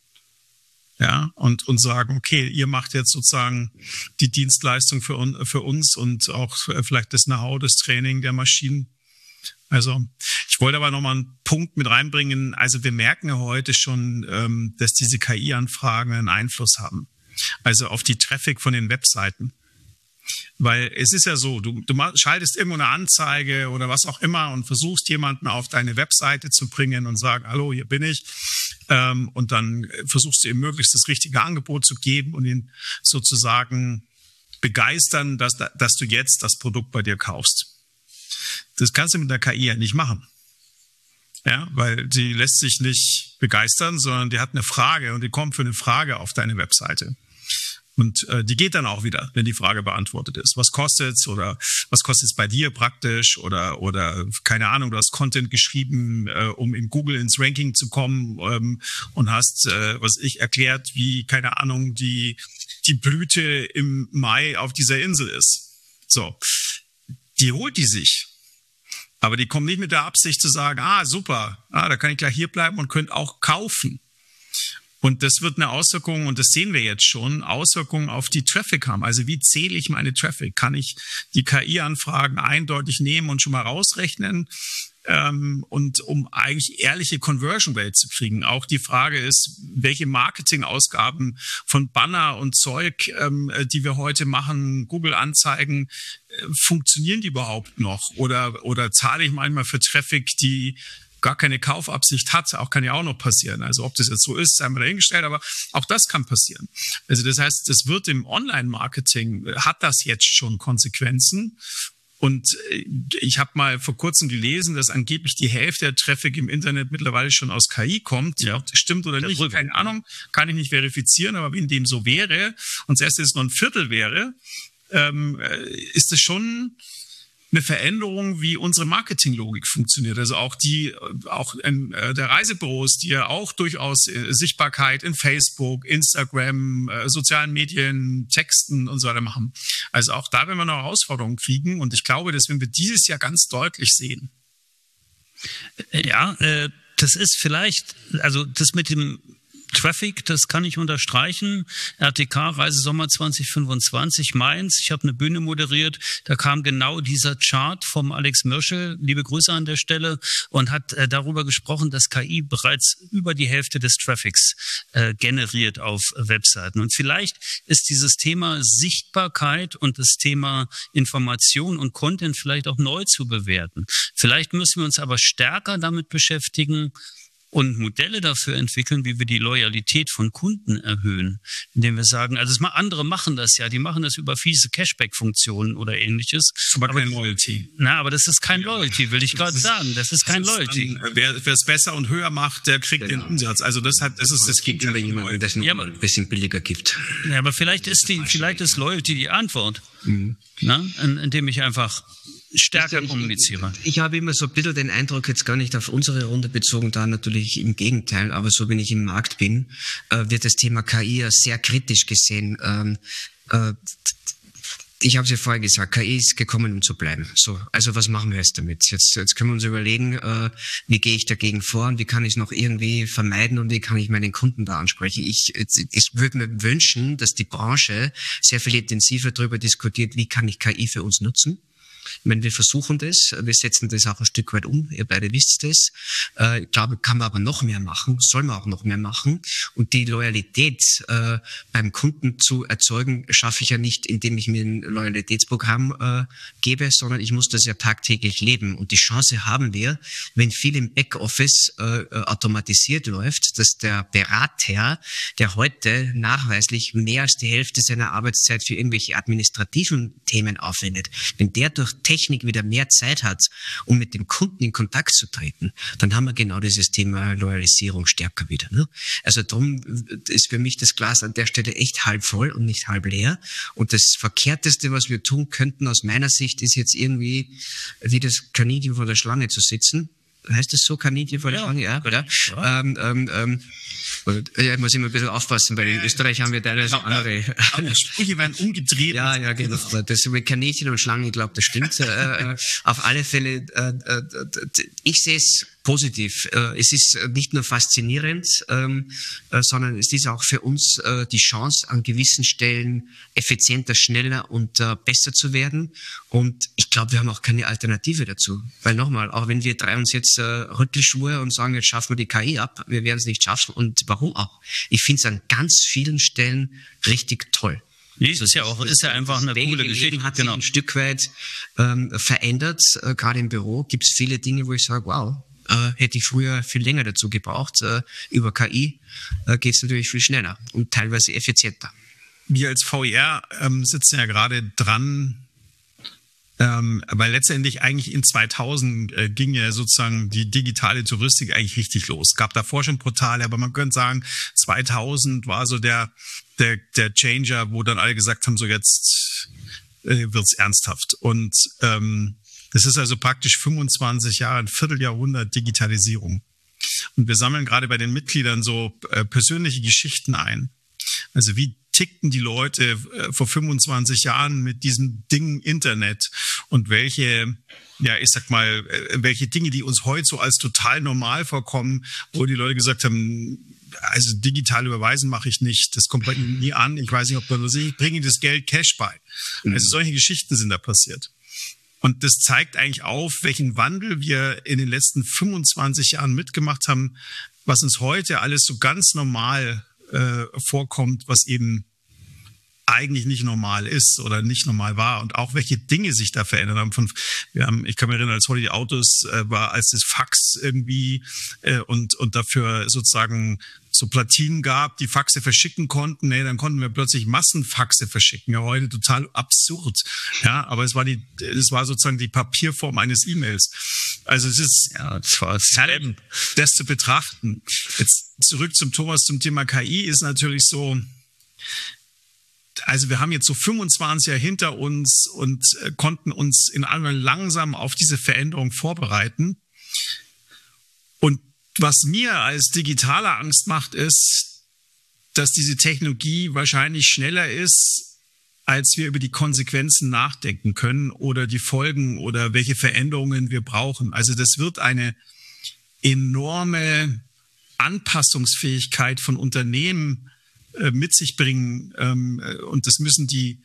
Ja, und, und sagen, okay, ihr macht jetzt sozusagen die Dienstleistung für, un, für uns und auch vielleicht das Know-how, das Training der Maschinen. Also ich wollte aber nochmal einen Punkt mit reinbringen. Also wir merken ja heute schon, ähm, dass diese K I-Anfragen einen Einfluss haben. Also auf die Traffic von den Webseiten. Weil es ist ja so, du, du schaltest irgendwo eine Anzeige oder was auch immer und versuchst jemanden auf deine Webseite zu bringen und sagen, hallo, hier bin ich. Ähm, und dann versuchst du ihm möglichst das richtige Angebot zu geben und ihn sozusagen begeistern, dass, dass du jetzt das Produkt bei dir kaufst. Das kannst du mit der K I ja nicht machen. Ja, weil die lässt sich nicht begeistern, sondern die hat eine Frage und die kommt für eine Frage auf deine Webseite. Und äh, die geht dann auch wieder, wenn die Frage beantwortet ist. Was kostet's oder was kostet's bei dir praktisch oder oder keine Ahnung, du hast Content geschrieben, äh, um in Google ins Ranking zu kommen ähm, und hast, äh, was ich erklärt, wie, keine Ahnung, die die Blüte im Mai auf dieser Insel ist. So, die holt die sich. Aber die kommen nicht mit der Absicht zu sagen, ah, super, ah, da kann ich gleich hier bleiben und könnt auch kaufen. Und das wird eine Auswirkung, und das sehen wir jetzt schon, Auswirkungen auf die Traffic haben. Also wie zähle ich meine Traffic? Kann ich die K I-Anfragen eindeutig nehmen und schon mal rausrechnen? Ähm, und um eigentlich ehrliche Conversion Rate zu kriegen. Auch die Frage ist, welche Marketingausgaben von Banner und Zeug, ähm, die wir heute machen, Google-Anzeigen, äh, funktionieren die überhaupt noch? Oder, oder zahle ich manchmal für Traffic, die gar keine Kaufabsicht hat? Auch kann ja auch noch passieren. Also ob das jetzt so ist, sei mal dahingestellt, aber auch das kann passieren. Also das heißt, das wird im Online-Marketing, hat das jetzt schon Konsequenzen. Und ich habe mal vor kurzem gelesen, dass angeblich die Hälfte der Traffic im Internet mittlerweile schon aus K I kommt. Ja. Ob das stimmt oder nicht, keine Ahnung, kann ich nicht verifizieren. Aber wenn dem so wäre und selbst wenn es nur ein Viertel wäre, ähm, ist es schon eine Veränderung, wie unsere Marketinglogik funktioniert. Also auch die, auch in, äh, der Reisebüros, die ja auch durchaus äh, Sichtbarkeit in Facebook, Instagram, äh, sozialen Medien, Texten und so weiter machen. Also auch da werden wir noch Herausforderungen kriegen. Und ich glaube, das werden wir dieses Jahr ganz deutlich sehen. Ja, äh, das ist vielleicht, also das mit dem Traffic, das kann ich unterstreichen. R T K, Reisesommer zwanzig fünfundzwanzig, Mainz. Ich habe eine Bühne moderiert. Da kam genau dieser Chart vom Alex Mirschel, liebe Grüße an der Stelle, und hat äh, darüber gesprochen, dass K I bereits über die Hälfte des Traffics äh, generiert auf Webseiten. Und vielleicht ist dieses Thema Sichtbarkeit und das Thema Information und Content vielleicht auch neu zu bewerten. Vielleicht müssen wir uns aber stärker damit beschäftigen und Modelle dafür entwickeln, wie wir die Loyalität von Kunden erhöhen, indem wir sagen, also mal andere machen das ja, die machen das über fiese Cashback-Funktionen oder ähnliches. Aber, aber kein Loyalty. Na, aber das ist kein Loyalty, will ich gerade sagen. Das ist kein das ist Loyalty. Dann, wer es besser und höher macht, der kriegt genau den Umsatz. Also das hat, das ist das gibt aber jemanden, der es ja, ein bisschen billiger gibt. Ja, aber vielleicht ist die, vielleicht ist Loyalty die Antwort, mhm. Na, indem ich einfach stärker ich, kommuniziere. Ich, ich habe immer so ein bisschen den Eindruck, jetzt gar nicht auf unsere Runde bezogen, da natürlich im Gegenteil, aber so wenn ich im Markt bin, äh, wird das Thema K I ja sehr kritisch gesehen. Ähm, äh, ich habe es ja vorher gesagt, K I ist gekommen, um zu bleiben. So, also was machen wir jetzt damit? Jetzt, jetzt können wir uns überlegen, äh, wie gehe ich dagegen vor und wie kann ich es noch irgendwie vermeiden und wie kann ich meinen Kunden da ansprechen. Ich, ich würde mir wünschen, dass die Branche sehr viel intensiver darüber diskutiert, wie kann ich K I für uns nutzen. Ich meine, wir versuchen das, wir setzen das auch ein Stück weit um, ihr beide wisst es. Äh, ich glaube, kann man aber noch mehr machen, soll man auch noch mehr machen. Und die Loyalität äh, beim Kunden zu erzeugen, schaffe ich ja nicht, indem ich mir ein Loyalitätsprogramm äh, gebe, sondern ich muss das ja tagtäglich leben. Und die Chance haben wir, wenn viel im Backoffice äh, automatisiert läuft, dass der Berater, der heute nachweislich mehr als die Hälfte seiner Arbeitszeit für irgendwelche administrativen Themen aufwendet, wenn der durch Technik wieder mehr Zeit hat, um mit dem Kunden in Kontakt zu treten, dann haben wir genau dieses Thema Loyalisierung stärker wieder. Ne? Also darum ist für mich das Glas an der Stelle echt halb voll und nicht halb leer. Und das Verkehrteste, was wir tun könnten aus meiner Sicht, ist jetzt irgendwie wie das Kaninchen vor der Schlange zu sitzen. Heißt das so, Kaninchen vor der ja, Schlange? Ja, oder? Ja. Ähm, ähm, ähm, Ja, ich muss immer ein bisschen aufpassen, weil in Österreich haben wir teilweise andere. Sprüche werden umgedreht. Ja, ja, genau. Das mit Kaninchen und Schlangen, ich glaube, das stimmt. äh, auf alle Fälle, äh, äh, ich sehe es positiv. Äh, es ist nicht nur faszinierend, ähm, äh, sondern es ist auch für uns äh, die Chance, an gewissen Stellen effizienter, schneller und äh, besser zu werden. Und ich glaube, wir haben auch keine Alternative dazu. Weil nochmal, auch wenn wir drei uns jetzt äh, Rüttelschwur und sagen, jetzt schaffen wir die K I ab, wir werden es nicht schaffen. Und warum auch? Ich finde es an ganz vielen Stellen richtig toll. Nee, das ist ja auch, ist ja einfach eine coole Geschichte. Hat genau. sich ein Stück weit ähm, verändert. Äh, Gerade im Büro gibt es viele Dinge, wo ich sage, wow, äh, hätte ich früher viel länger dazu gebraucht. Äh, über K I äh, geht es natürlich viel schneller und teilweise effizienter. Wir als V I R ähm, sitzen ja gerade dran, ähm, weil letztendlich eigentlich in zweitausend äh, ging ja sozusagen die digitale Touristik eigentlich richtig los. Es gab davor schon Portale, aber man könnte sagen, zweitausend war so der der der Changer, wo dann alle gesagt haben, so jetzt äh, wird's ernsthaft. Und ähm, das ist also praktisch fünfundzwanzig Jahre, ein Vierteljahrhundert Digitalisierung. Und wir sammeln gerade bei den Mitgliedern so äh, persönliche Geschichten ein. Also wie tickten die Leute äh, vor fünfundzwanzig Jahren mit diesem Ding Internet und welche, ja, ich sag mal, äh, welche Dinge, die uns heute so als total normal vorkommen, wo die Leute gesagt haben, also digital überweisen mache ich nicht, das kommt bei ihnen nie an, ich weiß nicht, ob man das ich bringe das Geld Cash bei. Mhm. Also solche Geschichten sind da passiert. Und das zeigt eigentlich auf, welchen Wandel wir in den letzten fünfundzwanzig Jahren mitgemacht haben, was uns heute alles so ganz normal äh, vorkommt, was eben eigentlich nicht normal ist oder nicht normal war und auch welche Dinge sich da verändert haben. Von, wir haben, ich kann mich erinnern, als Holiday Autos äh, war, als das Fax irgendwie äh, und und dafür sozusagen so Platinen gab, die Faxe verschicken konnten. Nee, dann konnten wir plötzlich Massenfaxe verschicken. Ja, heute total absurd. Ja, aber es war die, es war sozusagen die Papierform eines E-Mails. Also es ist ja, das war herrlich, das zu betrachten. Jetzt zurück zum Thomas zum Thema K I ist natürlich so. Also wir haben jetzt so fünfundzwanzig Jahre hinter uns und äh, konnten uns in allem langsam auf diese Veränderung vorbereiten. Und was mir als Digitaler Angst macht, ist, dass diese Technologie wahrscheinlich schneller ist, als wir über die Konsequenzen nachdenken können oder die Folgen oder welche Veränderungen wir brauchen. Also das wird eine enorme Anpassungsfähigkeit von Unternehmen mit sich bringen, und das müssen die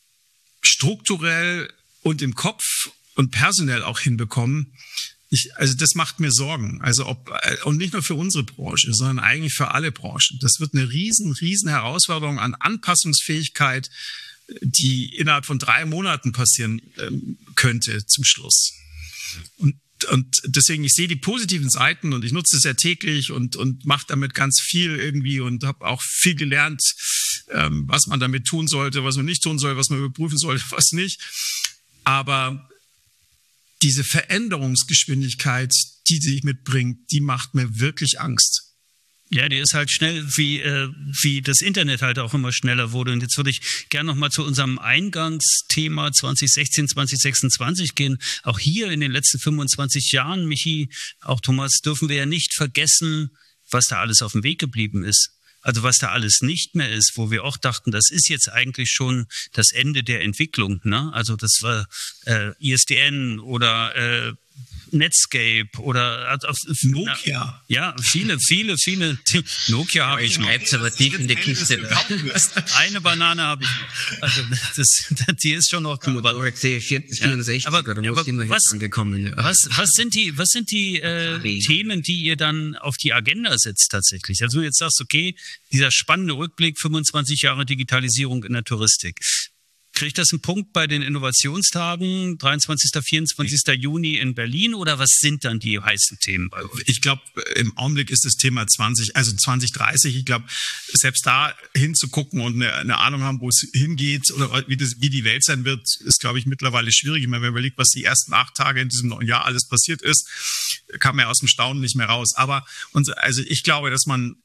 strukturell und im Kopf und personell auch hinbekommen. Ich, also das macht mir Sorgen. Also ob, und nicht nur für unsere Branche, sondern eigentlich für alle Branchen. Das wird eine riesen, riesen Herausforderung an Anpassungsfähigkeit, die innerhalb von drei Monaten passieren ähm, könnte zum Schluss. Und Und deswegen, ich sehe die positiven Seiten und ich nutze es ja täglich und, und mache damit ganz viel irgendwie und habe auch viel gelernt, ähm, was man damit tun sollte, was man nicht tun soll, was man überprüfen sollte, was nicht. Aber diese Veränderungsgeschwindigkeit, die sich mitbringt, die macht mir wirklich Angst. Ja, die ist halt schnell, wie, äh, wie das Internet halt auch immer schneller wurde. Und jetzt würde ich gerne nochmal zu unserem Eingangsthema zwanzig sechzehn, zwanzig sechsundzwanzig gehen. Auch hier in den letzten fünfundzwanzig Jahren, Michi, auch Thomas, dürfen wir ja nicht vergessen, was da alles auf dem Weg geblieben ist. Also was da alles nicht mehr ist, wo wir auch dachten, das ist jetzt eigentlich schon das Ende der Entwicklung. Ne? Also das war äh, I S D N oder äh, Netscape oder also, Nokia. Ja, viele, viele, viele. Nokia habe ich noch. Aber tief in der Kiste. Eine Banane habe ich noch. Also das, die ist schon noch. Commodore C vierundsechzig, aber, oder aber was, angekommen. Ja. Was, was sind die, was sind die äh, Themen, die ihr dann auf die Agenda setzt tatsächlich? Also wenn du jetzt sagst, okay, dieser spannende Rückblick, fünfundzwanzig Jahre Digitalisierung in der Touristik. Kriegt das einen Punkt bei den Innovationstagen, dreiundzwanzigsten, vierundzwanzigsten Juni in Berlin, oder was sind dann die heißen Themen bei euch? Ich glaube, im Augenblick ist das Thema zwanzig, also zwanzig dreißig. Ich glaube, selbst da hinzugucken und eine, eine Ahnung haben, wo es hingeht oder wie, das, wie die Welt sein wird, ist, glaube ich, mittlerweile schwierig. Wenn man überlegt, was die ersten acht Tage in diesem neuen Jahr alles passiert ist, kam man aus dem Staunen nicht mehr raus. Aber und, also ich glaube, dass man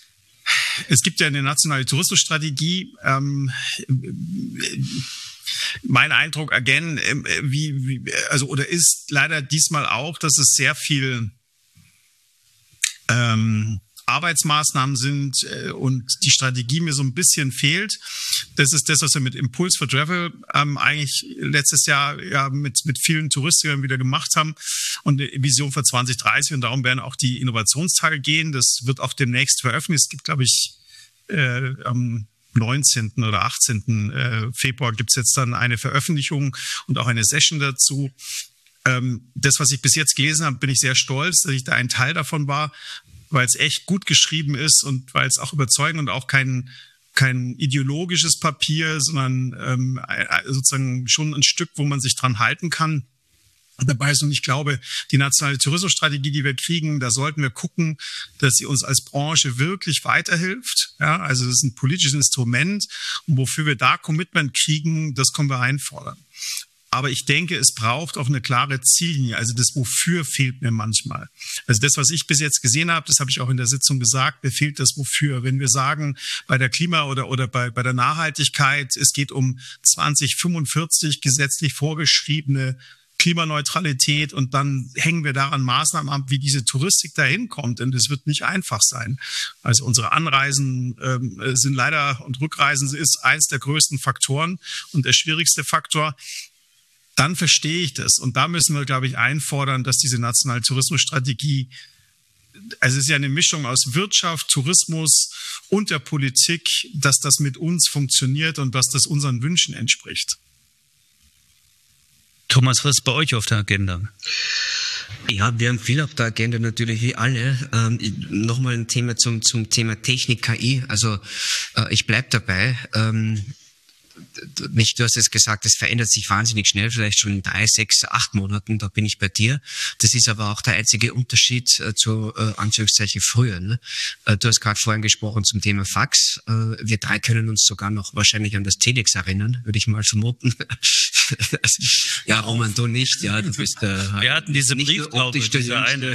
Es gibt ja eine nationale Tourismusstrategie. Ähm, mein Eindruck, again, wie, wie, also oder ist leider diesmal auch, dass es sehr viel ähm, Arbeitsmaßnahmen sind äh, und die Strategie mir so ein bisschen fehlt. Das ist das, was wir mit Impulse for Travel ähm, eigentlich letztes Jahr ja mit, mit vielen Touristikern wieder gemacht haben und eine Vision für zwanzig dreißig, und darum werden auch die Innovationstage gehen. Das wird auch demnächst veröffentlicht. Es gibt, glaube ich, äh, am neunzehnten oder achtzehnten Februar gibt es jetzt dann eine Veröffentlichung und auch eine Session dazu. Ähm, das, was ich bis jetzt gelesen habe, bin ich sehr stolz, dass ich da ein Teil davon war, weil es echt gut geschrieben ist und weil es auch überzeugend und auch kein, kein ideologisches Papier, sondern ähm, sozusagen schon ein Stück, wo man sich dran halten kann. Dabei ist, und ich glaube, die nationale Tourismusstrategie, die wir kriegen, da sollten wir gucken, dass sie uns als Branche wirklich weiterhilft. Ja, also das ist ein politisches Instrument, und wofür wir da Commitment kriegen, das können wir einfordern. Aber ich denke, es braucht auch eine klare Ziellinie. Also das Wofür fehlt mir manchmal. Also das, was ich bis jetzt gesehen habe, das habe ich auch in der Sitzung gesagt, mir fehlt das Wofür. Wenn wir sagen, bei der Klima- oder, oder bei, bei der Nachhaltigkeit, es geht um zwanzig fünfundvierzig gesetzlich vorgeschriebene Klimaneutralität, und dann hängen wir daran Maßnahmen ab, wie diese Touristik dahin kommt, denn das wird nicht einfach sein. Also unsere Anreisen ähm, sind leider, und Rückreisen ist eins der größten Faktoren und der schwierigste Faktor. Dann verstehe ich das, und da müssen wir, glaube ich, einfordern, dass diese nationale Tourismusstrategie, also es ist ja eine Mischung aus Wirtschaft, Tourismus und der Politik, dass das mit uns funktioniert und dass das unseren Wünschen entspricht. Thomas, was ist bei euch auf der Agenda? Ja, wir haben viel auf der Agenda, natürlich wie alle. Ähm, Nochmal ein Thema zum, zum Thema Technik, K I. Also äh, ich bleib dabei. Ähm, Nicht, du hast es gesagt, es verändert sich wahnsinnig schnell, vielleicht schon in drei, sechs, acht Monaten, da bin ich bei dir. Das ist aber auch der einzige Unterschied äh, zu äh, Anführungszeichen früher. Ne? Äh, du hast gerade vorhin gesprochen zum Thema Fax. Äh, wir drei können uns sogar noch wahrscheinlich an das Telex erinnern, würde ich mal vermuten. Ja, Roman, du nicht. Ja, du bist äh, Wir hatten diese Brieftaube, diese eine.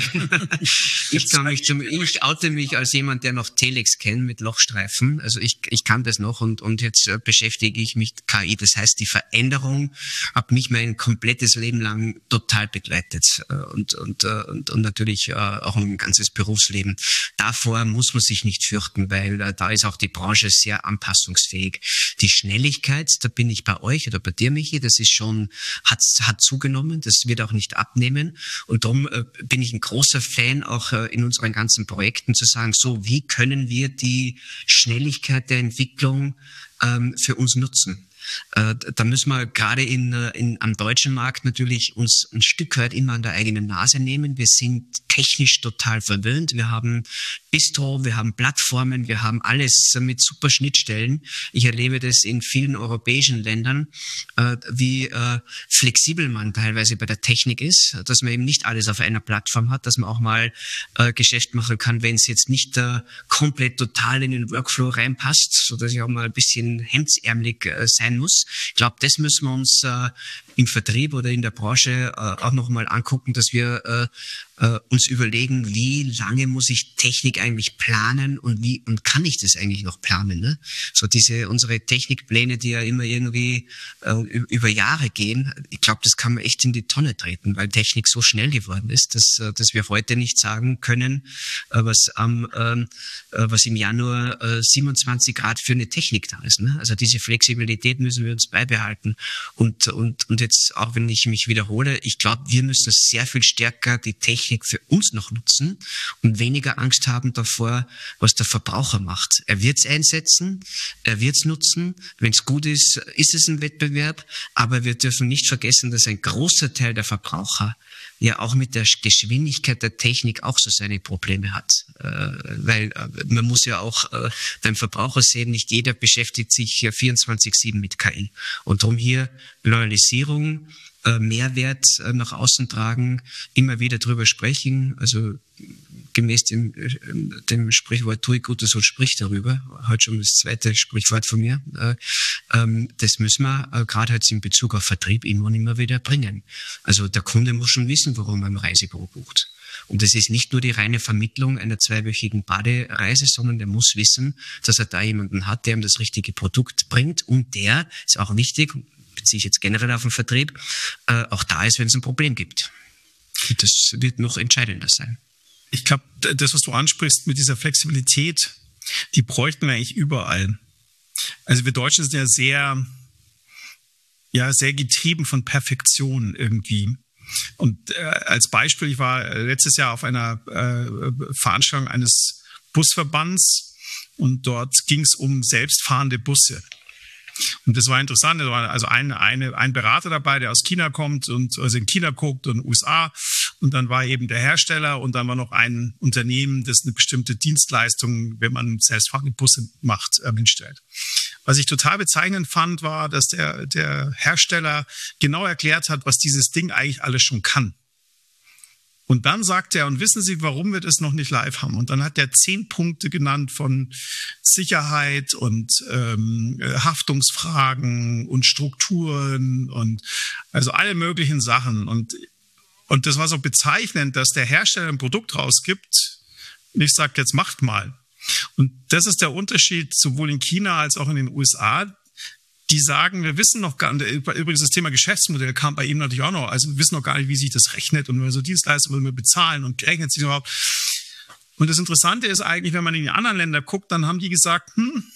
ich, kann mich zum, ich oute mich als jemand, der noch Telex kennt mit Lochstreifen. Also ich, ich kann das noch, und, und jetzt äh, beschäftige ich mich mit K I. Das heißt, die Veränderung hat mich mein komplettes Leben lang total begleitet, äh, und, und, äh, und, und natürlich äh, auch ein ganzes Berufsleben. Davor muss man sich nicht fürchten, weil äh, da ist auch die Branche sehr anpassungsfähig. Die Schnelligkeit, da bin ich bei euch oder bei dir, Michi, das ist schon, hat, hat zugenommen, das wird auch nicht abnehmen, und darum äh, bin ich ein großer Fan, auch äh, in unseren ganzen Projekten zu sagen, so, wie können wir die Schnelligkeit der Entwicklung ähm, für uns nutzen? Äh, da müssen wir gerade in, in, am deutschen Markt natürlich uns ein Stück weit immer an der eigenen Nase nehmen. Wir sind technisch total verwöhnt. Wir haben Bistro, wir haben Plattformen, wir haben alles mit super Schnittstellen. Ich erlebe das in vielen europäischen Ländern, äh, wie äh, flexibel man teilweise bei der Technik ist, dass man eben nicht alles auf einer Plattform hat, dass man auch mal äh, Geschäft machen kann, wenn es jetzt nicht äh, komplett total in den Workflow reinpasst, sodass ich auch mal ein bisschen hemdsärmelig äh, sein muss. Ich glaube, das müssen wir uns äh, im Vertrieb oder in der Branche äh, auch nochmal angucken, dass wir äh, äh, uns überlegen, wie lange muss ich Technik eigentlich planen und wie und kann ich das eigentlich noch planen? Ne? So diese unsere Technikpläne, die ja immer irgendwie äh, über Jahre gehen, ich glaube, das kann man echt in die Tonne treten, weil Technik so schnell geworden ist, dass äh, dass wir heute nicht sagen können, äh, was am äh, was im Januar äh, siebenundzwanzig Grad für eine Technik da ist. Ne? Also diese Flexibilität müssen wir uns beibehalten, und und und jetzt auch wenn ich mich wiederhole, ich glaube, wir müssen sehr viel stärker die Technik für uns noch nutzen und weniger Angst haben davor, was der Verbraucher macht. Er wird es einsetzen, er wird es nutzen. Wenn es gut ist, ist es ein Wettbewerb. Aber wir dürfen nicht vergessen, dass ein großer Teil der Verbraucher ja auch mit der Geschwindigkeit der Technik auch so seine Probleme hat. Äh, weil äh, man muss ja auch äh, beim Verbraucher sehen, nicht jeder beschäftigt sich vierundzwanzig sieben mit K I. Und darum hier Loyalisierung, Mehrwert nach außen tragen, immer wieder drüber sprechen, also gemäß dem, dem Sprichwort tue Gutes und sprich darüber, heute schon das zweite Sprichwort von mir, das müssen wir gerade jetzt in Bezug auf Vertrieb immer und immer wieder bringen. Also der Kunde muss schon wissen, warum er ein Reisebüro bucht. Und das ist nicht nur die reine Vermittlung einer zweiwöchigen Badereise, sondern der muss wissen, dass er da jemanden hat, der ihm das richtige Produkt bringt, und der, ist auch wichtig, beziehe ich jetzt generell auf den Vertrieb, äh, auch da ist, wenn es ein Problem gibt. Und das wird noch entscheidender sein. ich glaube, das, was du ansprichst mit dieser Flexibilität, die bräuchten wir eigentlich überall. Also wir Deutschen sind ja sehr, ja, sehr getrieben von Perfektion irgendwie. Und äh, als Beispiel, ich war letztes Jahr auf einer äh, Veranstaltung eines Busverbands und dort ging es um selbstfahrende Busse. Und das war interessant, da war also ein, eine, ein Berater dabei, der aus China kommt und also in China guckt und in den U S A. Und dann war eben der Hersteller und dann war noch ein Unternehmen, das eine bestimmte Dienstleistung, wenn man selbstfahrende Busse macht, äh, hinstellt. Was ich total bezeichnend fand, war, dass der, der Hersteller genau erklärt hat, was dieses Ding eigentlich alles schon kann. Und dann sagt er, und wissen Sie, warum wir das noch nicht live haben? Und dann hat er zehn Punkte genannt von Sicherheit und ähm, Haftungsfragen und Strukturen und also alle möglichen Sachen. Und, und das war so bezeichnend, dass der Hersteller ein Produkt rausgibt und ich sage, jetzt macht mal. Und das ist der Unterschied sowohl in China als auch in den U S A. Die sagen, wir wissen noch gar nicht, übrigens das Thema Geschäftsmodell kam bei ihm natürlich auch noch, also wir wissen noch gar nicht, wie sich das rechnet und wenn wir so Dienstleistungen wollen wir bezahlen und rechnet sich überhaupt. Und das Interessante ist eigentlich, wenn man in die anderen Länder guckt, dann haben die gesagt, hm,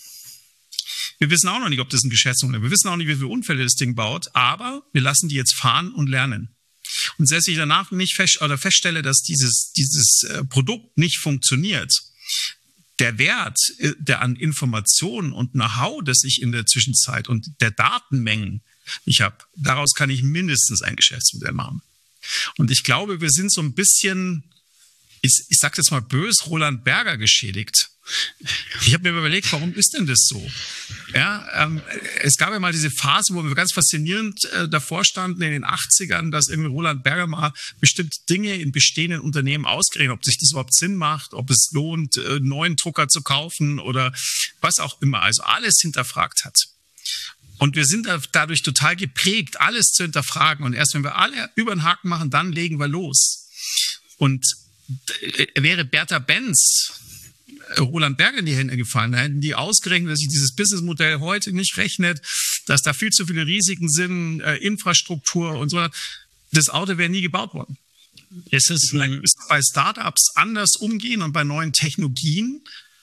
wir wissen auch noch nicht, ob das ein Geschäftsmodell ist, wir wissen auch nicht, wie viele Unfälle das Ding baut, aber wir lassen die jetzt fahren und lernen. Und selbst ich danach nicht fest, oder feststelle, dass dieses, dieses Produkt nicht funktioniert, der Wert der an Informationen und Know-how, das ich in der Zwischenzeit und der Datenmengen ich habe, daraus kann ich mindestens ein Geschäftsmodell machen. Und ich glaube, wir sind so ein bisschen, ich, ich sage jetzt mal böse, Roland Berger geschädigt. Ich habe mir überlegt, warum ist denn das so? Ja, ähm, es gab ja mal diese Phase, wo wir ganz faszinierend äh, davor standen in den achtzigern, dass irgendwie Roland Berger mal bestimmte Dinge in bestehenden Unternehmen ausgerechnet, ob sich das überhaupt Sinn macht, ob es lohnt, äh, einen neuen Drucker zu kaufen oder was auch immer. Also alles hinterfragt hat. Und wir sind dadurch total geprägt, alles zu hinterfragen. Und erst wenn wir alle über den Haken machen, dann legen wir los. Und äh, wäre Bertha Benz Roland Berger in die Hände gefallen, da hätten die ausgerechnet, dass sich dieses Businessmodell heute nicht rechnet, dass da viel zu viele Risiken sind, äh, Infrastruktur und so. Das Auto wäre nie gebaut worden. Es ist Vielleicht müssen bei Startups anders umgehen und bei neuen Technologien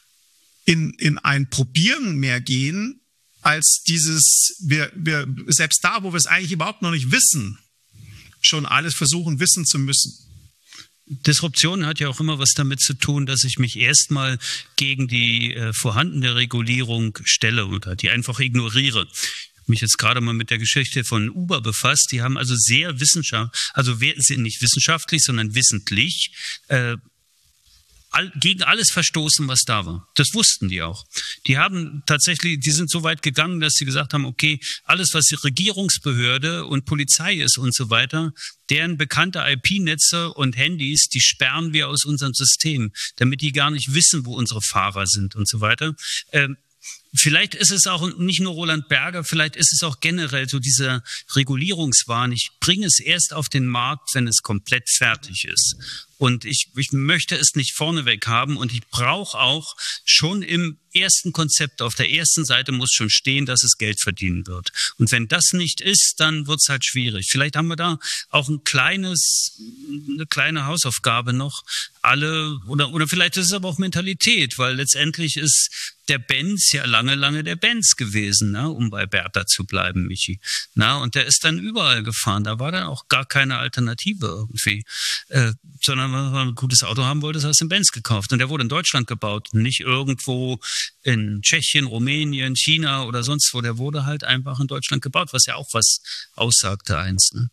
in, in ein Probieren mehr gehen, als dieses, wir, wir, selbst da, wo wir es eigentlich überhaupt noch nicht wissen, schon alles versuchen, wissen zu müssen. Disruption hat ja auch immer was damit zu tun, dass ich mich erstmal gegen die äh, vorhandene Regulierung stelle oder die einfach ignoriere. Ich habe mich jetzt gerade mal mit der Geschichte von Uber befasst. Die haben also sehr wissenschaftlich, also nicht wissenschaftlich, sondern wissentlich äh, all, gegen alles verstoßen, was da war. Das wussten die auch. Die haben tatsächlich, die sind so weit gegangen, dass sie gesagt haben, okay, alles, was die Regierungsbehörde und Polizei ist und so weiter, deren bekannte I P-Netze und Handys, die sperren wir aus unserem System, damit die gar nicht wissen, wo unsere Fahrer sind und so weiter. Ähm, vielleicht ist es auch nicht nur Roland Berger, vielleicht ist es auch generell so dieser Regulierungswahn. Ich bringe es erst auf den Markt, wenn es komplett fertig ist. Und ich, ich möchte es nicht vorneweg haben und ich brauche auch schon im ersten Konzept, auf der ersten Seite muss schon stehen, dass es Geld verdienen wird. Und wenn das nicht ist, dann wird es halt schwierig. Vielleicht haben wir da auch ein kleines, eine kleine Hausaufgabe noch. Alle, oder, oder vielleicht ist es aber auch Mentalität, weil letztendlich ist der Benz ja lange, lange der Benz gewesen, ne, um bei Bertha zu bleiben, Michi. Na, und der ist dann überall gefahren. Da war dann auch gar keine Alternative irgendwie. Äh, sondern wenn man ein gutes Auto haben wollte, hast du den Benz gekauft. Und der wurde in Deutschland gebaut, nicht irgendwo in Tschechien, Rumänien, China oder sonst wo. Der wurde halt einfach in Deutschland gebaut, was ja auch was aussagte einst. Ne?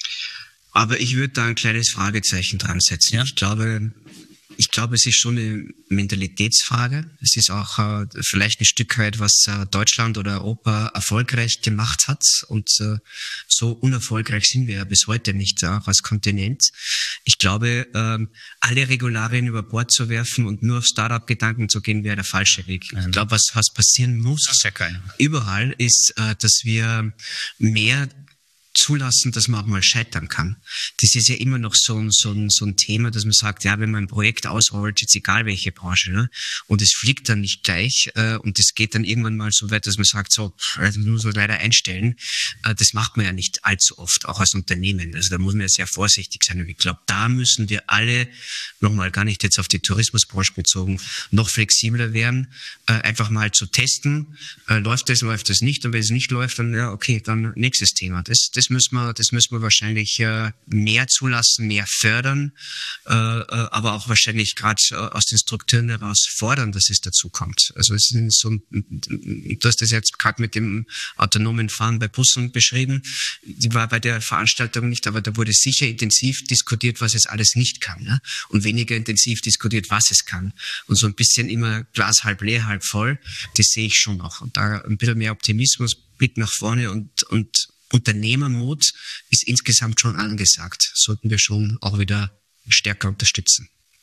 Aber ich würde da ein kleines Fragezeichen dran setzen. Ja? Ich glaube, ich glaube, es ist schon eine Mentalitätsfrage. Es ist auch äh, vielleicht ein Stück weit, was äh, Deutschland oder Europa erfolgreich gemacht hat. Und äh, so unerfolgreich sind wir ja bis heute nicht, auch als Kontinent. Ich glaube, äh, alle Regularien über Bord zu werfen und nur auf Startup-Gedanken zu gehen, wäre der falsche Weg. Ich glaube, was, was passieren muss, das ist ja keiner. Überall ist, äh, dass wir mehr zulassen, dass man auch mal scheitern kann. Das ist ja immer noch so ein, so ein, so ein Thema, dass man sagt, ja, wenn man ein Projekt ausrollt, jetzt egal welche Branche, ne, und es fliegt dann nicht gleich äh, und es geht dann irgendwann mal so weit, dass man sagt, so, das muss man leider einstellen. Äh, das macht man ja nicht allzu oft, auch als Unternehmen. Also da muss man ja sehr vorsichtig sein. Und ich glaube, da müssen wir alle, nochmal gar nicht jetzt auf die Tourismusbranche bezogen, noch flexibler werden, äh, einfach mal zu testen, äh, läuft das, läuft das nicht, und wenn es nicht läuft, dann ja, okay, dann nächstes Thema. Das, das müssen wir, das müssen wir wahrscheinlich äh, mehr zulassen, mehr fördern, äh, äh, aber auch wahrscheinlich gerade äh, aus den Strukturen heraus fordern, dass es dazu kommt. Also es ist so, du hast das jetzt gerade mit dem autonomen Fahren bei Bussen beschrieben. Die war bei der Veranstaltung nicht, aber da wurde sicher intensiv diskutiert, was es alles nicht kann, ne? Und weniger intensiv diskutiert, was es kann. Und so ein bisschen immer Glas halb leer, halb voll, das sehe ich schon noch. Und da ein bisschen mehr Optimismus, Blick nach vorne und, und Unternehmermut ist insgesamt schon angesagt. Sollten wir schon auch wieder stärker unterstützen.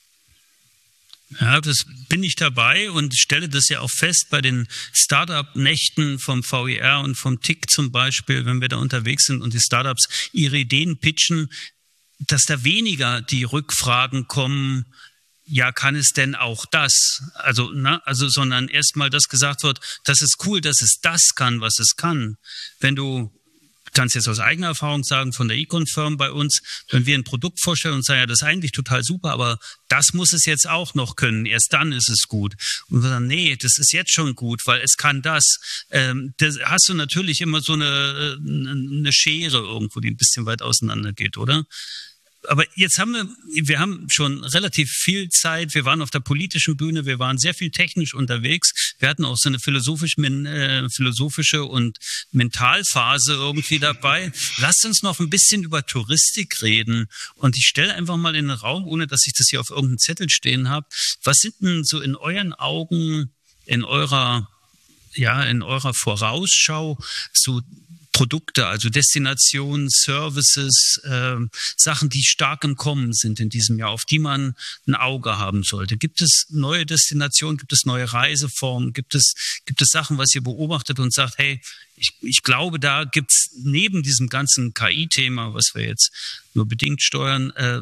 Ja, das bin ich dabei und stelle das ja auch fest bei den Startup-Nächten vom V E R und vom T I C zum Beispiel, wenn wir da unterwegs sind und die Startups ihre Ideen pitchen, dass da weniger die Rückfragen kommen, ja, kann es denn auch das? Also, ne, also, sondern erstmal das gesagt wird, das ist cool, dass es das kann, was es kann. Wenn du kannst jetzt aus eigener Erfahrung sagen, von der Econ-Firm bei uns, wenn wir ein Produkt vorstellen und sagen, ja, das ist eigentlich total super, aber das muss es jetzt auch noch können, erst dann ist es gut. Und wir sagen, nee, das ist jetzt schon gut, weil es kann das. Ähm, das hast du natürlich immer so eine, eine Schere irgendwo, die ein bisschen weit auseinander geht, oder? Aber jetzt haben wir, wir haben schon relativ viel Zeit, wir waren auf der politischen Bühne, wir waren sehr viel technisch unterwegs, wir hatten auch so eine philosophisch, äh, philosophische und Mentalphase irgendwie dabei. Lasst uns noch ein bisschen über Touristik reden und ich stelle einfach mal in den Raum, ohne dass ich das hier auf irgendeinem Zettel stehen habe, was sind denn so in euren Augen, in eurer, ja, in eurer Vorausschau so Produkte, also Destinationen, Services, äh, Sachen, die stark im Kommen sind in diesem Jahr, auf die man ein Auge haben sollte. Gibt es neue Destinationen, gibt es neue Reiseformen, gibt es, gibt es Sachen, was ihr beobachtet und sagt, hey, ich, ich glaube, da gibt's neben diesem ganzen K I-Thema, was wir jetzt nur bedingt steuern, äh,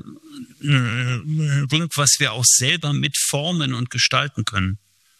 was wir auch selber mitformen und gestalten können.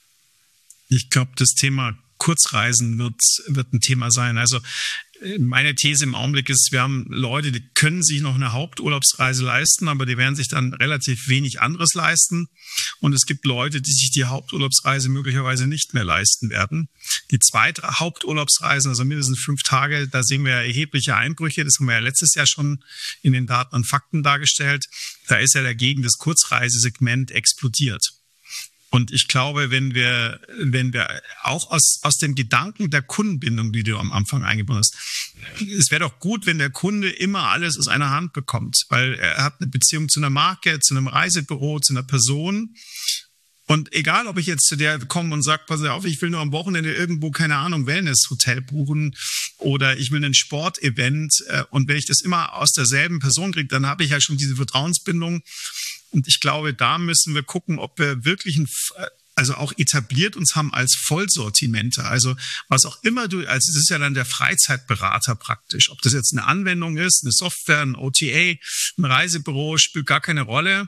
Ich glaube, das Thema Kurzreisen wird, wird ein Thema sein. Also meine These im Augenblick ist, wir haben Leute, die können sich noch eine Haupturlaubsreise leisten, aber die werden sich dann relativ wenig anderes leisten. Und es gibt Leute, die sich die Haupturlaubsreise möglicherweise nicht mehr leisten werden. Die zweite Haupturlaubsreisen, also mindestens fünf Tage, da sehen wir erhebliche Einbrüche. Das haben wir ja letztes Jahr schon in den Daten und Fakten dargestellt. Da ist ja dagegen das Kurzreisesegment explodiert. Und ich glaube, wenn wir, wenn wir auch aus, aus dem Gedanken der Kundenbindung, die du am Anfang eingebaut hast, es wäre doch gut, wenn der Kunde immer alles aus einer Hand bekommt, weil er hat eine Beziehung zu einer Marke, zu einem Reisebüro, zu einer Person. Und egal, ob ich jetzt zu der komme und sage, pass auf, ich will nur am Wochenende irgendwo, keine Ahnung, Wellness-Hotel buchen oder ich will ein Sportevent und wenn ich das immer aus derselben Person kriege, dann habe ich ja schon diese Vertrauensbindung. Und ich glaube, da müssen wir gucken, ob wir wirklich ein, also auch etabliert uns haben als Vollsortimente. Also was auch immer du, also es ist ja dann der Freizeitberater praktisch. Ob das jetzt eine Anwendung ist, eine Software, ein O T A, ein Reisebüro, spielt gar keine Rolle.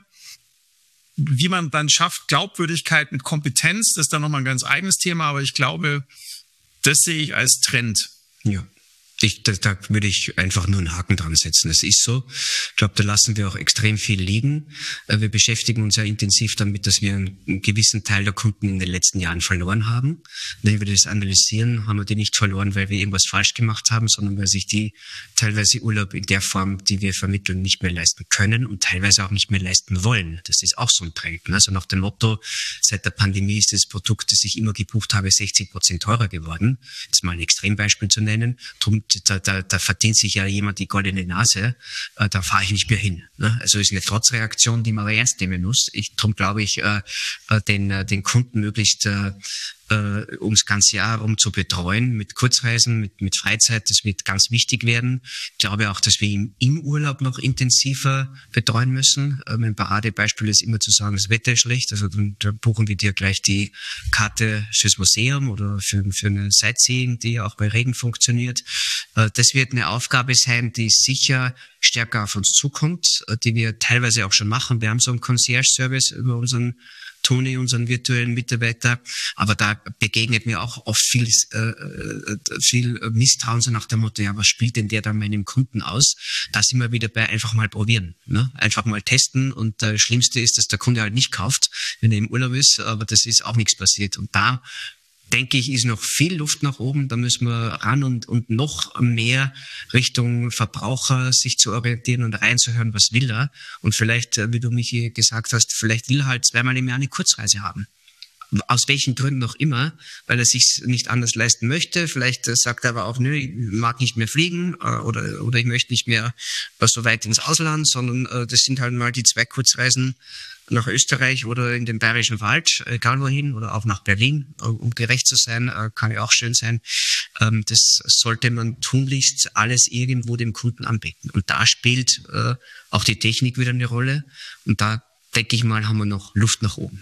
Wie man dann schafft, Glaubwürdigkeit mit Kompetenz, das ist dann nochmal ein ganz eigenes Thema. Aber ich glaube, das sehe ich als Trend. Ja. Ich, da, da würde ich einfach nur einen Haken dran setzen. Das ist so. Ich glaube, da lassen wir auch extrem viel liegen. Wir beschäftigen uns ja intensiv damit, dass wir einen gewissen Teil der Kunden in den letzten Jahren verloren haben. Wenn wir das analysieren, haben wir die nicht verloren, weil wir irgendwas falsch gemacht haben, sondern weil sich die teilweise Urlaub in der Form, die wir vermitteln, nicht mehr leisten können und teilweise auch nicht mehr leisten wollen. Das ist auch so ein Trend. Also nach dem Motto, seit der Pandemie ist das Produkt, das ich immer gebucht habe, sechzig Prozent teurer geworden. Jetzt mal ein Extrembeispiel zu nennen. Drum Da, da, da verdient sich ja jemand die goldene Nase, äh, da fahre ich nicht mehr hin. Ne? Also ist eine Trotzreaktion, die man aber ernst nehmen muss. Ich, darum glaube ich, äh, den, äh, den Kunden möglichst äh, äh, ums ganze Jahr herum zu betreuen, mit Kurzreisen, mit, mit Freizeit. Das wird ganz wichtig werden. Ich glaube auch, dass wir ihn im Urlaub noch intensiver betreuen müssen. Ähm, ein Paradebeispiel ist immer zu sagen, das Wetter ist schlecht. Also dann, da buchen wir dir gleich die Karte fürs Museum oder für, für eine Sightseeing, die auch bei Regen funktioniert. Äh, das wird eine Aufgabe sein, die sicher stärker auf uns zukommt, äh, die wir teilweise auch schon machen. Wir haben so einen Concierge-Service über unseren Toni, unseren virtuellen Mitarbeiter, aber da begegnet mir auch oft viel, äh, viel Misstrauen, so nach dem Motto, ja, was spielt denn der dann meinem Kunden aus? Da sind wir wieder bei einfach mal probieren, ne? Einfach mal testen und das Schlimmste ist, dass der Kunde halt nicht kauft, wenn er im Urlaub ist, aber das ist auch nichts passiert und da denke ich, ist noch viel Luft nach oben. Da müssen wir ran und, und noch mehr Richtung Verbraucher sich zu orientieren und reinzuhören, was will er. Und vielleicht, wie du Michi gesagt hast, vielleicht will er halt zweimal im Jahr eine Kurzreise haben. Aus welchen Gründen noch immer, weil er sich nicht anders leisten möchte. Vielleicht sagt er aber auch, nö, ich mag nicht mehr fliegen oder, oder ich möchte nicht mehr so weit ins Ausland, sondern das sind halt mal die zwei Kurzreisen nach Österreich oder in den Bayerischen Wald, egal wohin, oder auch nach Berlin, um gerecht zu sein, kann ja auch schön sein. Das sollte man tunlichst alles irgendwo dem Kunden anbieten. Und da spielt auch die Technik wieder eine Rolle. Und da, denke ich mal, haben wir noch Luft nach oben.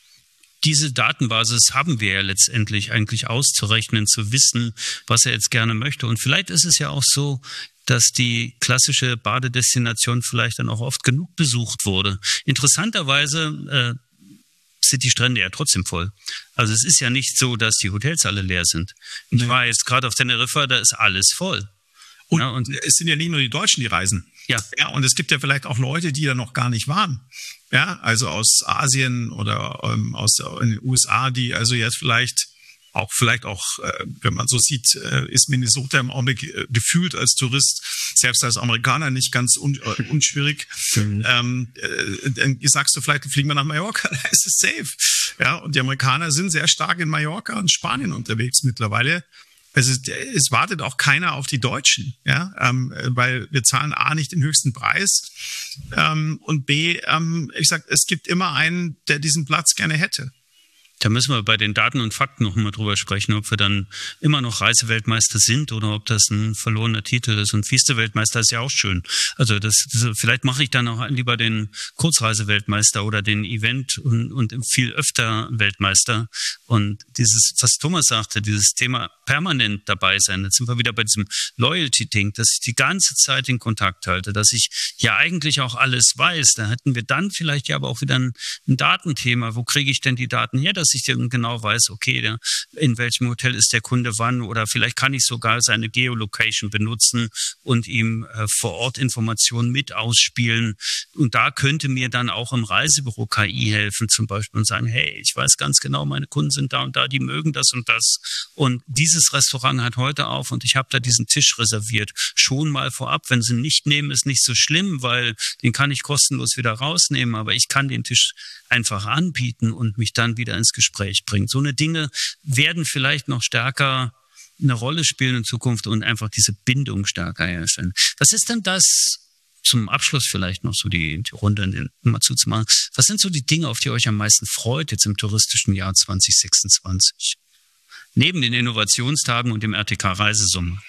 Diese Datenbasis haben wir ja letztendlich eigentlich auszurechnen, zu wissen, was er jetzt gerne möchte. Und vielleicht ist es ja auch so, dass die klassische Badedestination vielleicht dann auch oft genug besucht wurde. Interessanterweise äh, sind die Strände ja trotzdem voll. Also es ist ja nicht so, dass die Hotels alle leer sind. Ich nee. war jetzt gerade auf Teneriffa, da ist alles voll. Und, ja, und es sind ja nicht nur die Deutschen, die reisen. Ja. Ja, und es gibt ja vielleicht auch Leute, die da noch gar nicht waren. Ja, also aus Asien oder ähm, aus den U S A, die also jetzt vielleicht auch, vielleicht auch, äh, wenn man so sieht, äh, ist Minnesota im Augenblick äh, gefühlt als Tourist, selbst als Amerikaner, nicht ganz un, äh, unschwierig. Mhm. Ähm, äh, dann sagst du vielleicht, fliegen wir nach Mallorca, da ist es safe. Ja, und die Amerikaner sind sehr stark in Mallorca und Spanien unterwegs mittlerweile. Es, ist, es wartet auch keiner auf die Deutschen, ja, ähm, weil wir zahlen A, nicht den höchsten Preis ähm, und B, ähm, ich sag, es gibt immer einen, der diesen Platz gerne hätte. Da müssen wir bei den Daten und Fakten noch mal drüber sprechen, ob wir dann immer noch Reiseweltmeister sind oder ob das ein verlorener Titel ist. Und Vize-Weltmeister ist ja auch schön. Also das, das vielleicht mache ich dann auch lieber den Kurzreiseweltmeister oder den Event und, und viel öfter Weltmeister. Und dieses, was Thomas sagte, dieses Thema permanent dabei sein, jetzt sind wir wieder bei diesem Loyalty-Ding, dass ich die ganze Zeit in Kontakt halte, dass ich ja eigentlich auch alles weiß. Da hätten wir dann vielleicht ja aber auch wieder ein, ein Datenthema. Wo kriege ich denn die Daten her, dass ich dann genau weiß, okay, der, in welchem Hotel ist der Kunde wann, oder vielleicht kann ich sogar seine Geolocation benutzen und ihm äh, vor Ort Informationen mit ausspielen. Und da könnte mir dann auch im Reisebüro K I helfen zum Beispiel und sagen, hey, ich weiß ganz genau, meine Kunden sind da und da, die mögen das und das. Und dieses Restaurant hat heute auf und ich habe da diesen Tisch reserviert. Schon mal vorab, wenn sie ihn nicht nehmen, ist nicht so schlimm, weil den kann ich kostenlos wieder rausnehmen, aber ich kann den Tisch einfach anbieten und mich dann wieder ins Gespräch bringen. So eine Dinge werden vielleicht noch stärker eine Rolle spielen in Zukunft und einfach diese Bindung stärker herstellen. Was ist denn das, zum Abschluss vielleicht noch so die, die Runde mal zuzumachen, was sind so die Dinge, auf die ihr euch am meisten freut jetzt im touristischen Jahr zwanzig sechsundzwanzig? Neben den Innovationstagen und dem R T K-Reisesommer.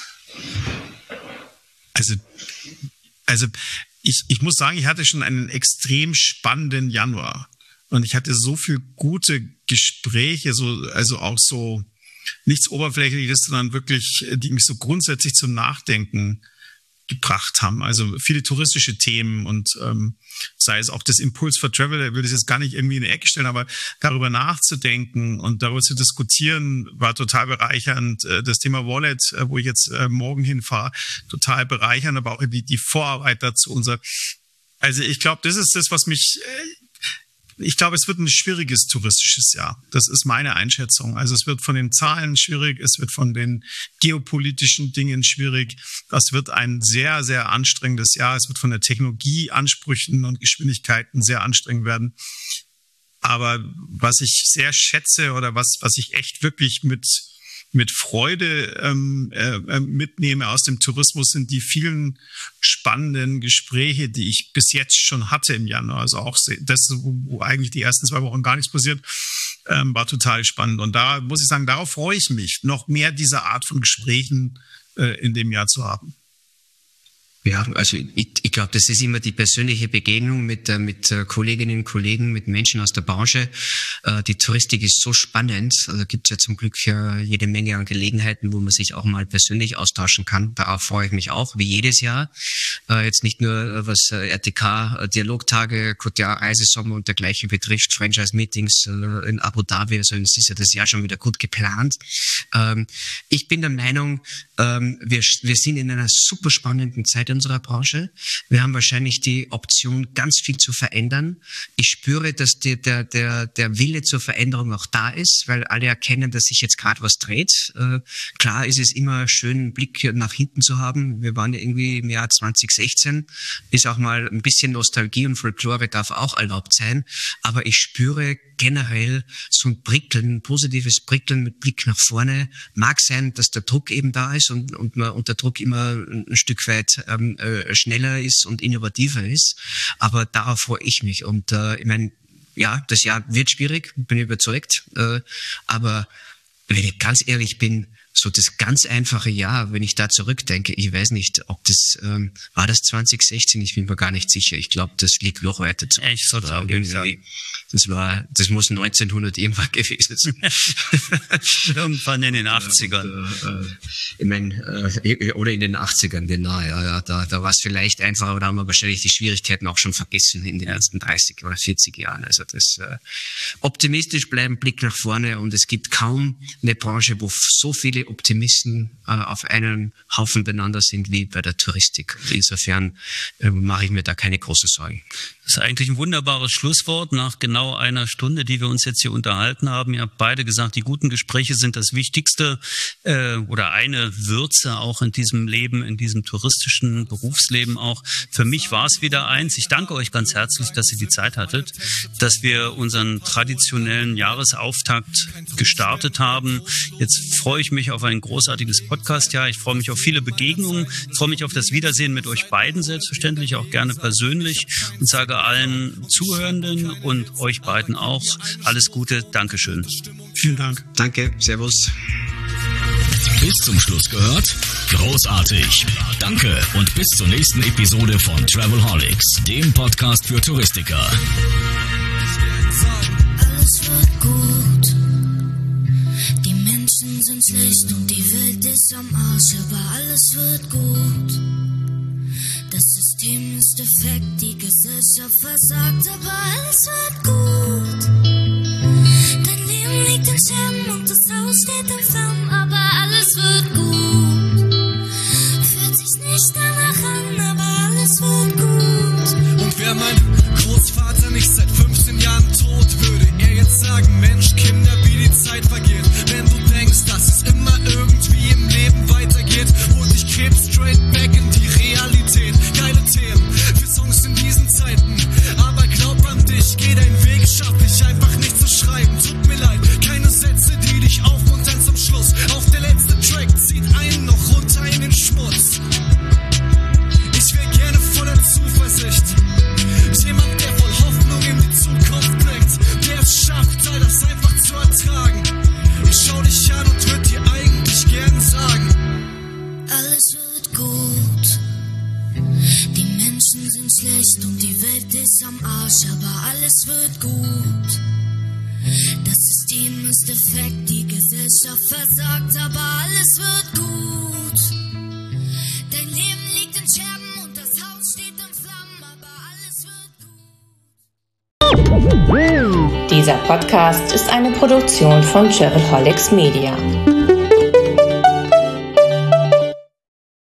Also, also ich, ich muss sagen, ich hatte schon einen extrem spannenden Januar. Und ich hatte so viel gute Gespräche, so, also auch so nichts Oberflächliches, sondern wirklich, die mich so grundsätzlich zum Nachdenken gebracht haben. Also viele touristische Themen und ähm, sei es auch das Impulse for Travel, da würde ich jetzt gar nicht irgendwie in die Ecke stellen, aber darüber nachzudenken und darüber zu diskutieren, war total bereichernd. Das Thema Wallet, wo ich jetzt äh, morgen hinfahre, total bereichernd, aber auch die, die Vorarbeit dazu. Unser, also ich glaube, das ist das, was mich... Äh, Ich glaube, es wird ein schwieriges touristisches Jahr. Das ist meine Einschätzung. Also es wird von den Zahlen schwierig, es wird von den geopolitischen Dingen schwierig. Das wird ein sehr, sehr anstrengendes Jahr. Es wird von der Technologieansprüchen und Geschwindigkeiten sehr anstrengend werden. Aber was ich sehr schätze oder was, was ich echt wirklich mit mit Freude ähm, äh, mitnehme aus dem Tourismus, sind die vielen spannenden Gespräche, die ich bis jetzt schon hatte im Januar. Also auch das, wo eigentlich die ersten zwei Wochen gar nichts passiert. ähm, war total spannend. Und da muss ich sagen, darauf freue ich mich, noch mehr diese Art von Gesprächen äh, in dem Jahr zu haben. Ja, also ich, ich glaube, das ist immer die persönliche Begegnung mit, äh, mit äh, Kolleginnen und Kollegen, mit Menschen aus der Branche. Äh, die Touristik ist so spannend. Also gibt es ja zum Glück äh, jede Menge an Gelegenheiten, wo man sich auch mal persönlich austauschen kann. Darauf freue ich mich auch, wie jedes Jahr. Äh, jetzt nicht nur, äh, was äh, R T K, äh, Dialogtage, Côte d'Or, Reisesommer und dergleichen betrifft, Franchise-Meetings äh, in Abu Dhabi. Also es ist ja das Jahr schon wieder gut geplant. Ähm, ich bin der Meinung, ähm, wir, wir sind in einer super spannenden Zeit unserer Branche. Wir haben wahrscheinlich die Option, ganz viel zu verändern. Ich spüre, dass die, der, der, der Wille zur Veränderung auch da ist, weil alle erkennen, dass sich jetzt gerade was dreht. Äh, klar ist es immer schön, einen Blick nach hinten zu haben. Wir waren ja irgendwie im Jahr zwanzig sechzehn. Ist auch mal ein bisschen Nostalgie und Folklore darf auch erlaubt sein. Aber ich spüre generell so ein Prickeln, ein positives Prickeln mit Blick nach vorne. Mag sein, dass der Druck eben da ist und, und man unter Druck immer ein Stück weit ähm, äh, schneller ist und innovativer ist. Aber darauf freue ich mich. Und äh, ich meine, ja, das Jahr wird schwierig, bin überzeugt. Äh, aber wenn ich ganz ehrlich bin, so das ganz einfache Jahr, wenn ich da zurückdenke, ich weiß nicht, ob das, ähm, war das zwanzig sechzehn? Ich bin mir gar nicht sicher. Ich glaube, das liegt noch weiter zurück. Echt so traurig. Das war, das muss neunzehnhundert irgendwann gewesen sein. Irgendwann in den achtzigern. Und, äh, ich meine, äh, oder in den achtzigern, genau, ja, ja, da, da war es vielleicht einfacher, aber da haben wir wahrscheinlich die Schwierigkeiten auch schon vergessen in den ersten dreißig oder vierzig Jahren. Also das, äh, optimistisch bleiben, Blick nach vorne, und es gibt kaum eine Branche, wo so viele Optimisten äh, auf einen Haufen beieinander sind wie bei der Touristik. Insofern äh, mache ich mir da keine große Sorgen. Das ist eigentlich ein wunderbares Schlusswort nach genau einer Stunde, die wir uns jetzt hier unterhalten haben. Ihr habt beide gesagt, die guten Gespräche sind das Wichtigste äh, oder eine Würze auch in diesem Leben, in diesem touristischen Berufsleben auch. Für mich war es wieder eins. Ich danke euch ganz herzlich, dass ihr die Zeit hattet, dass wir unseren traditionellen Jahresauftakt gestartet haben. Jetzt freue ich mich auf ein großartiges Podcast-Jahr. Ich freue mich auf viele Begegnungen. Ich freue mich auf das Wiedersehen mit euch beiden selbstverständlich, auch gerne persönlich, und sage allen Zuhörenden und euch beiden auch alles Gute. Dankeschön. Vielen Dank. Danke. Servus. Bis zum Schluss gehört? Großartig. Danke und bis zur nächsten Episode von Travelholics, dem Podcast für Touristiker. Alles wird gut. Die Menschen sind schlecht und die Welt ist am Arsch, aber alles wird gut. Das System ist defekt, die Gesellschaft versagt, aber alles wird gut. Dein Leben liegt in Scherben und das Haus steht in Flammen, aber alles wird gut. Fühlt sich nicht danach an, aber alles wird gut. Und wäre mein Großvater nicht seit fünfzehn Jahren tot, würde er jetzt sagen, Mensch, Kinder, wie die Zeit vergeht. Wenn du denkst, dass es immer irgendwie im Leben weitergeht, und ich kipp straight back in die Realität. Geile Themen für Songs in diesen Zeiten, aber glaub an dich, geh deinen Weg, schaff ich einfach nicht zu schreiben. Tut mir leid, keine Sätze, die dich aufmuntern zum Schluss. Auf der letzte Track zieht einen noch runter in den Schmutz. Ich wär gerne voller Zuversicht, jemand, der voll Hoffnung in die Zukunft blickt, der es schafft, all das einfach zu ertragen. Ich schau dich an und würd dir eigentlich gern sagen, alles wird gut. Die Menschen sind schlecht und die Welt ist am Arsch, aber alles wird gut. Das System ist defekt, die Gesellschaft versagt, aber alles wird gut. Dein Leben liegt in Scherben und das Haus steht in Flammen, aber alles wird gut. Dieser Podcast ist eine Produktion von Travelholics Media.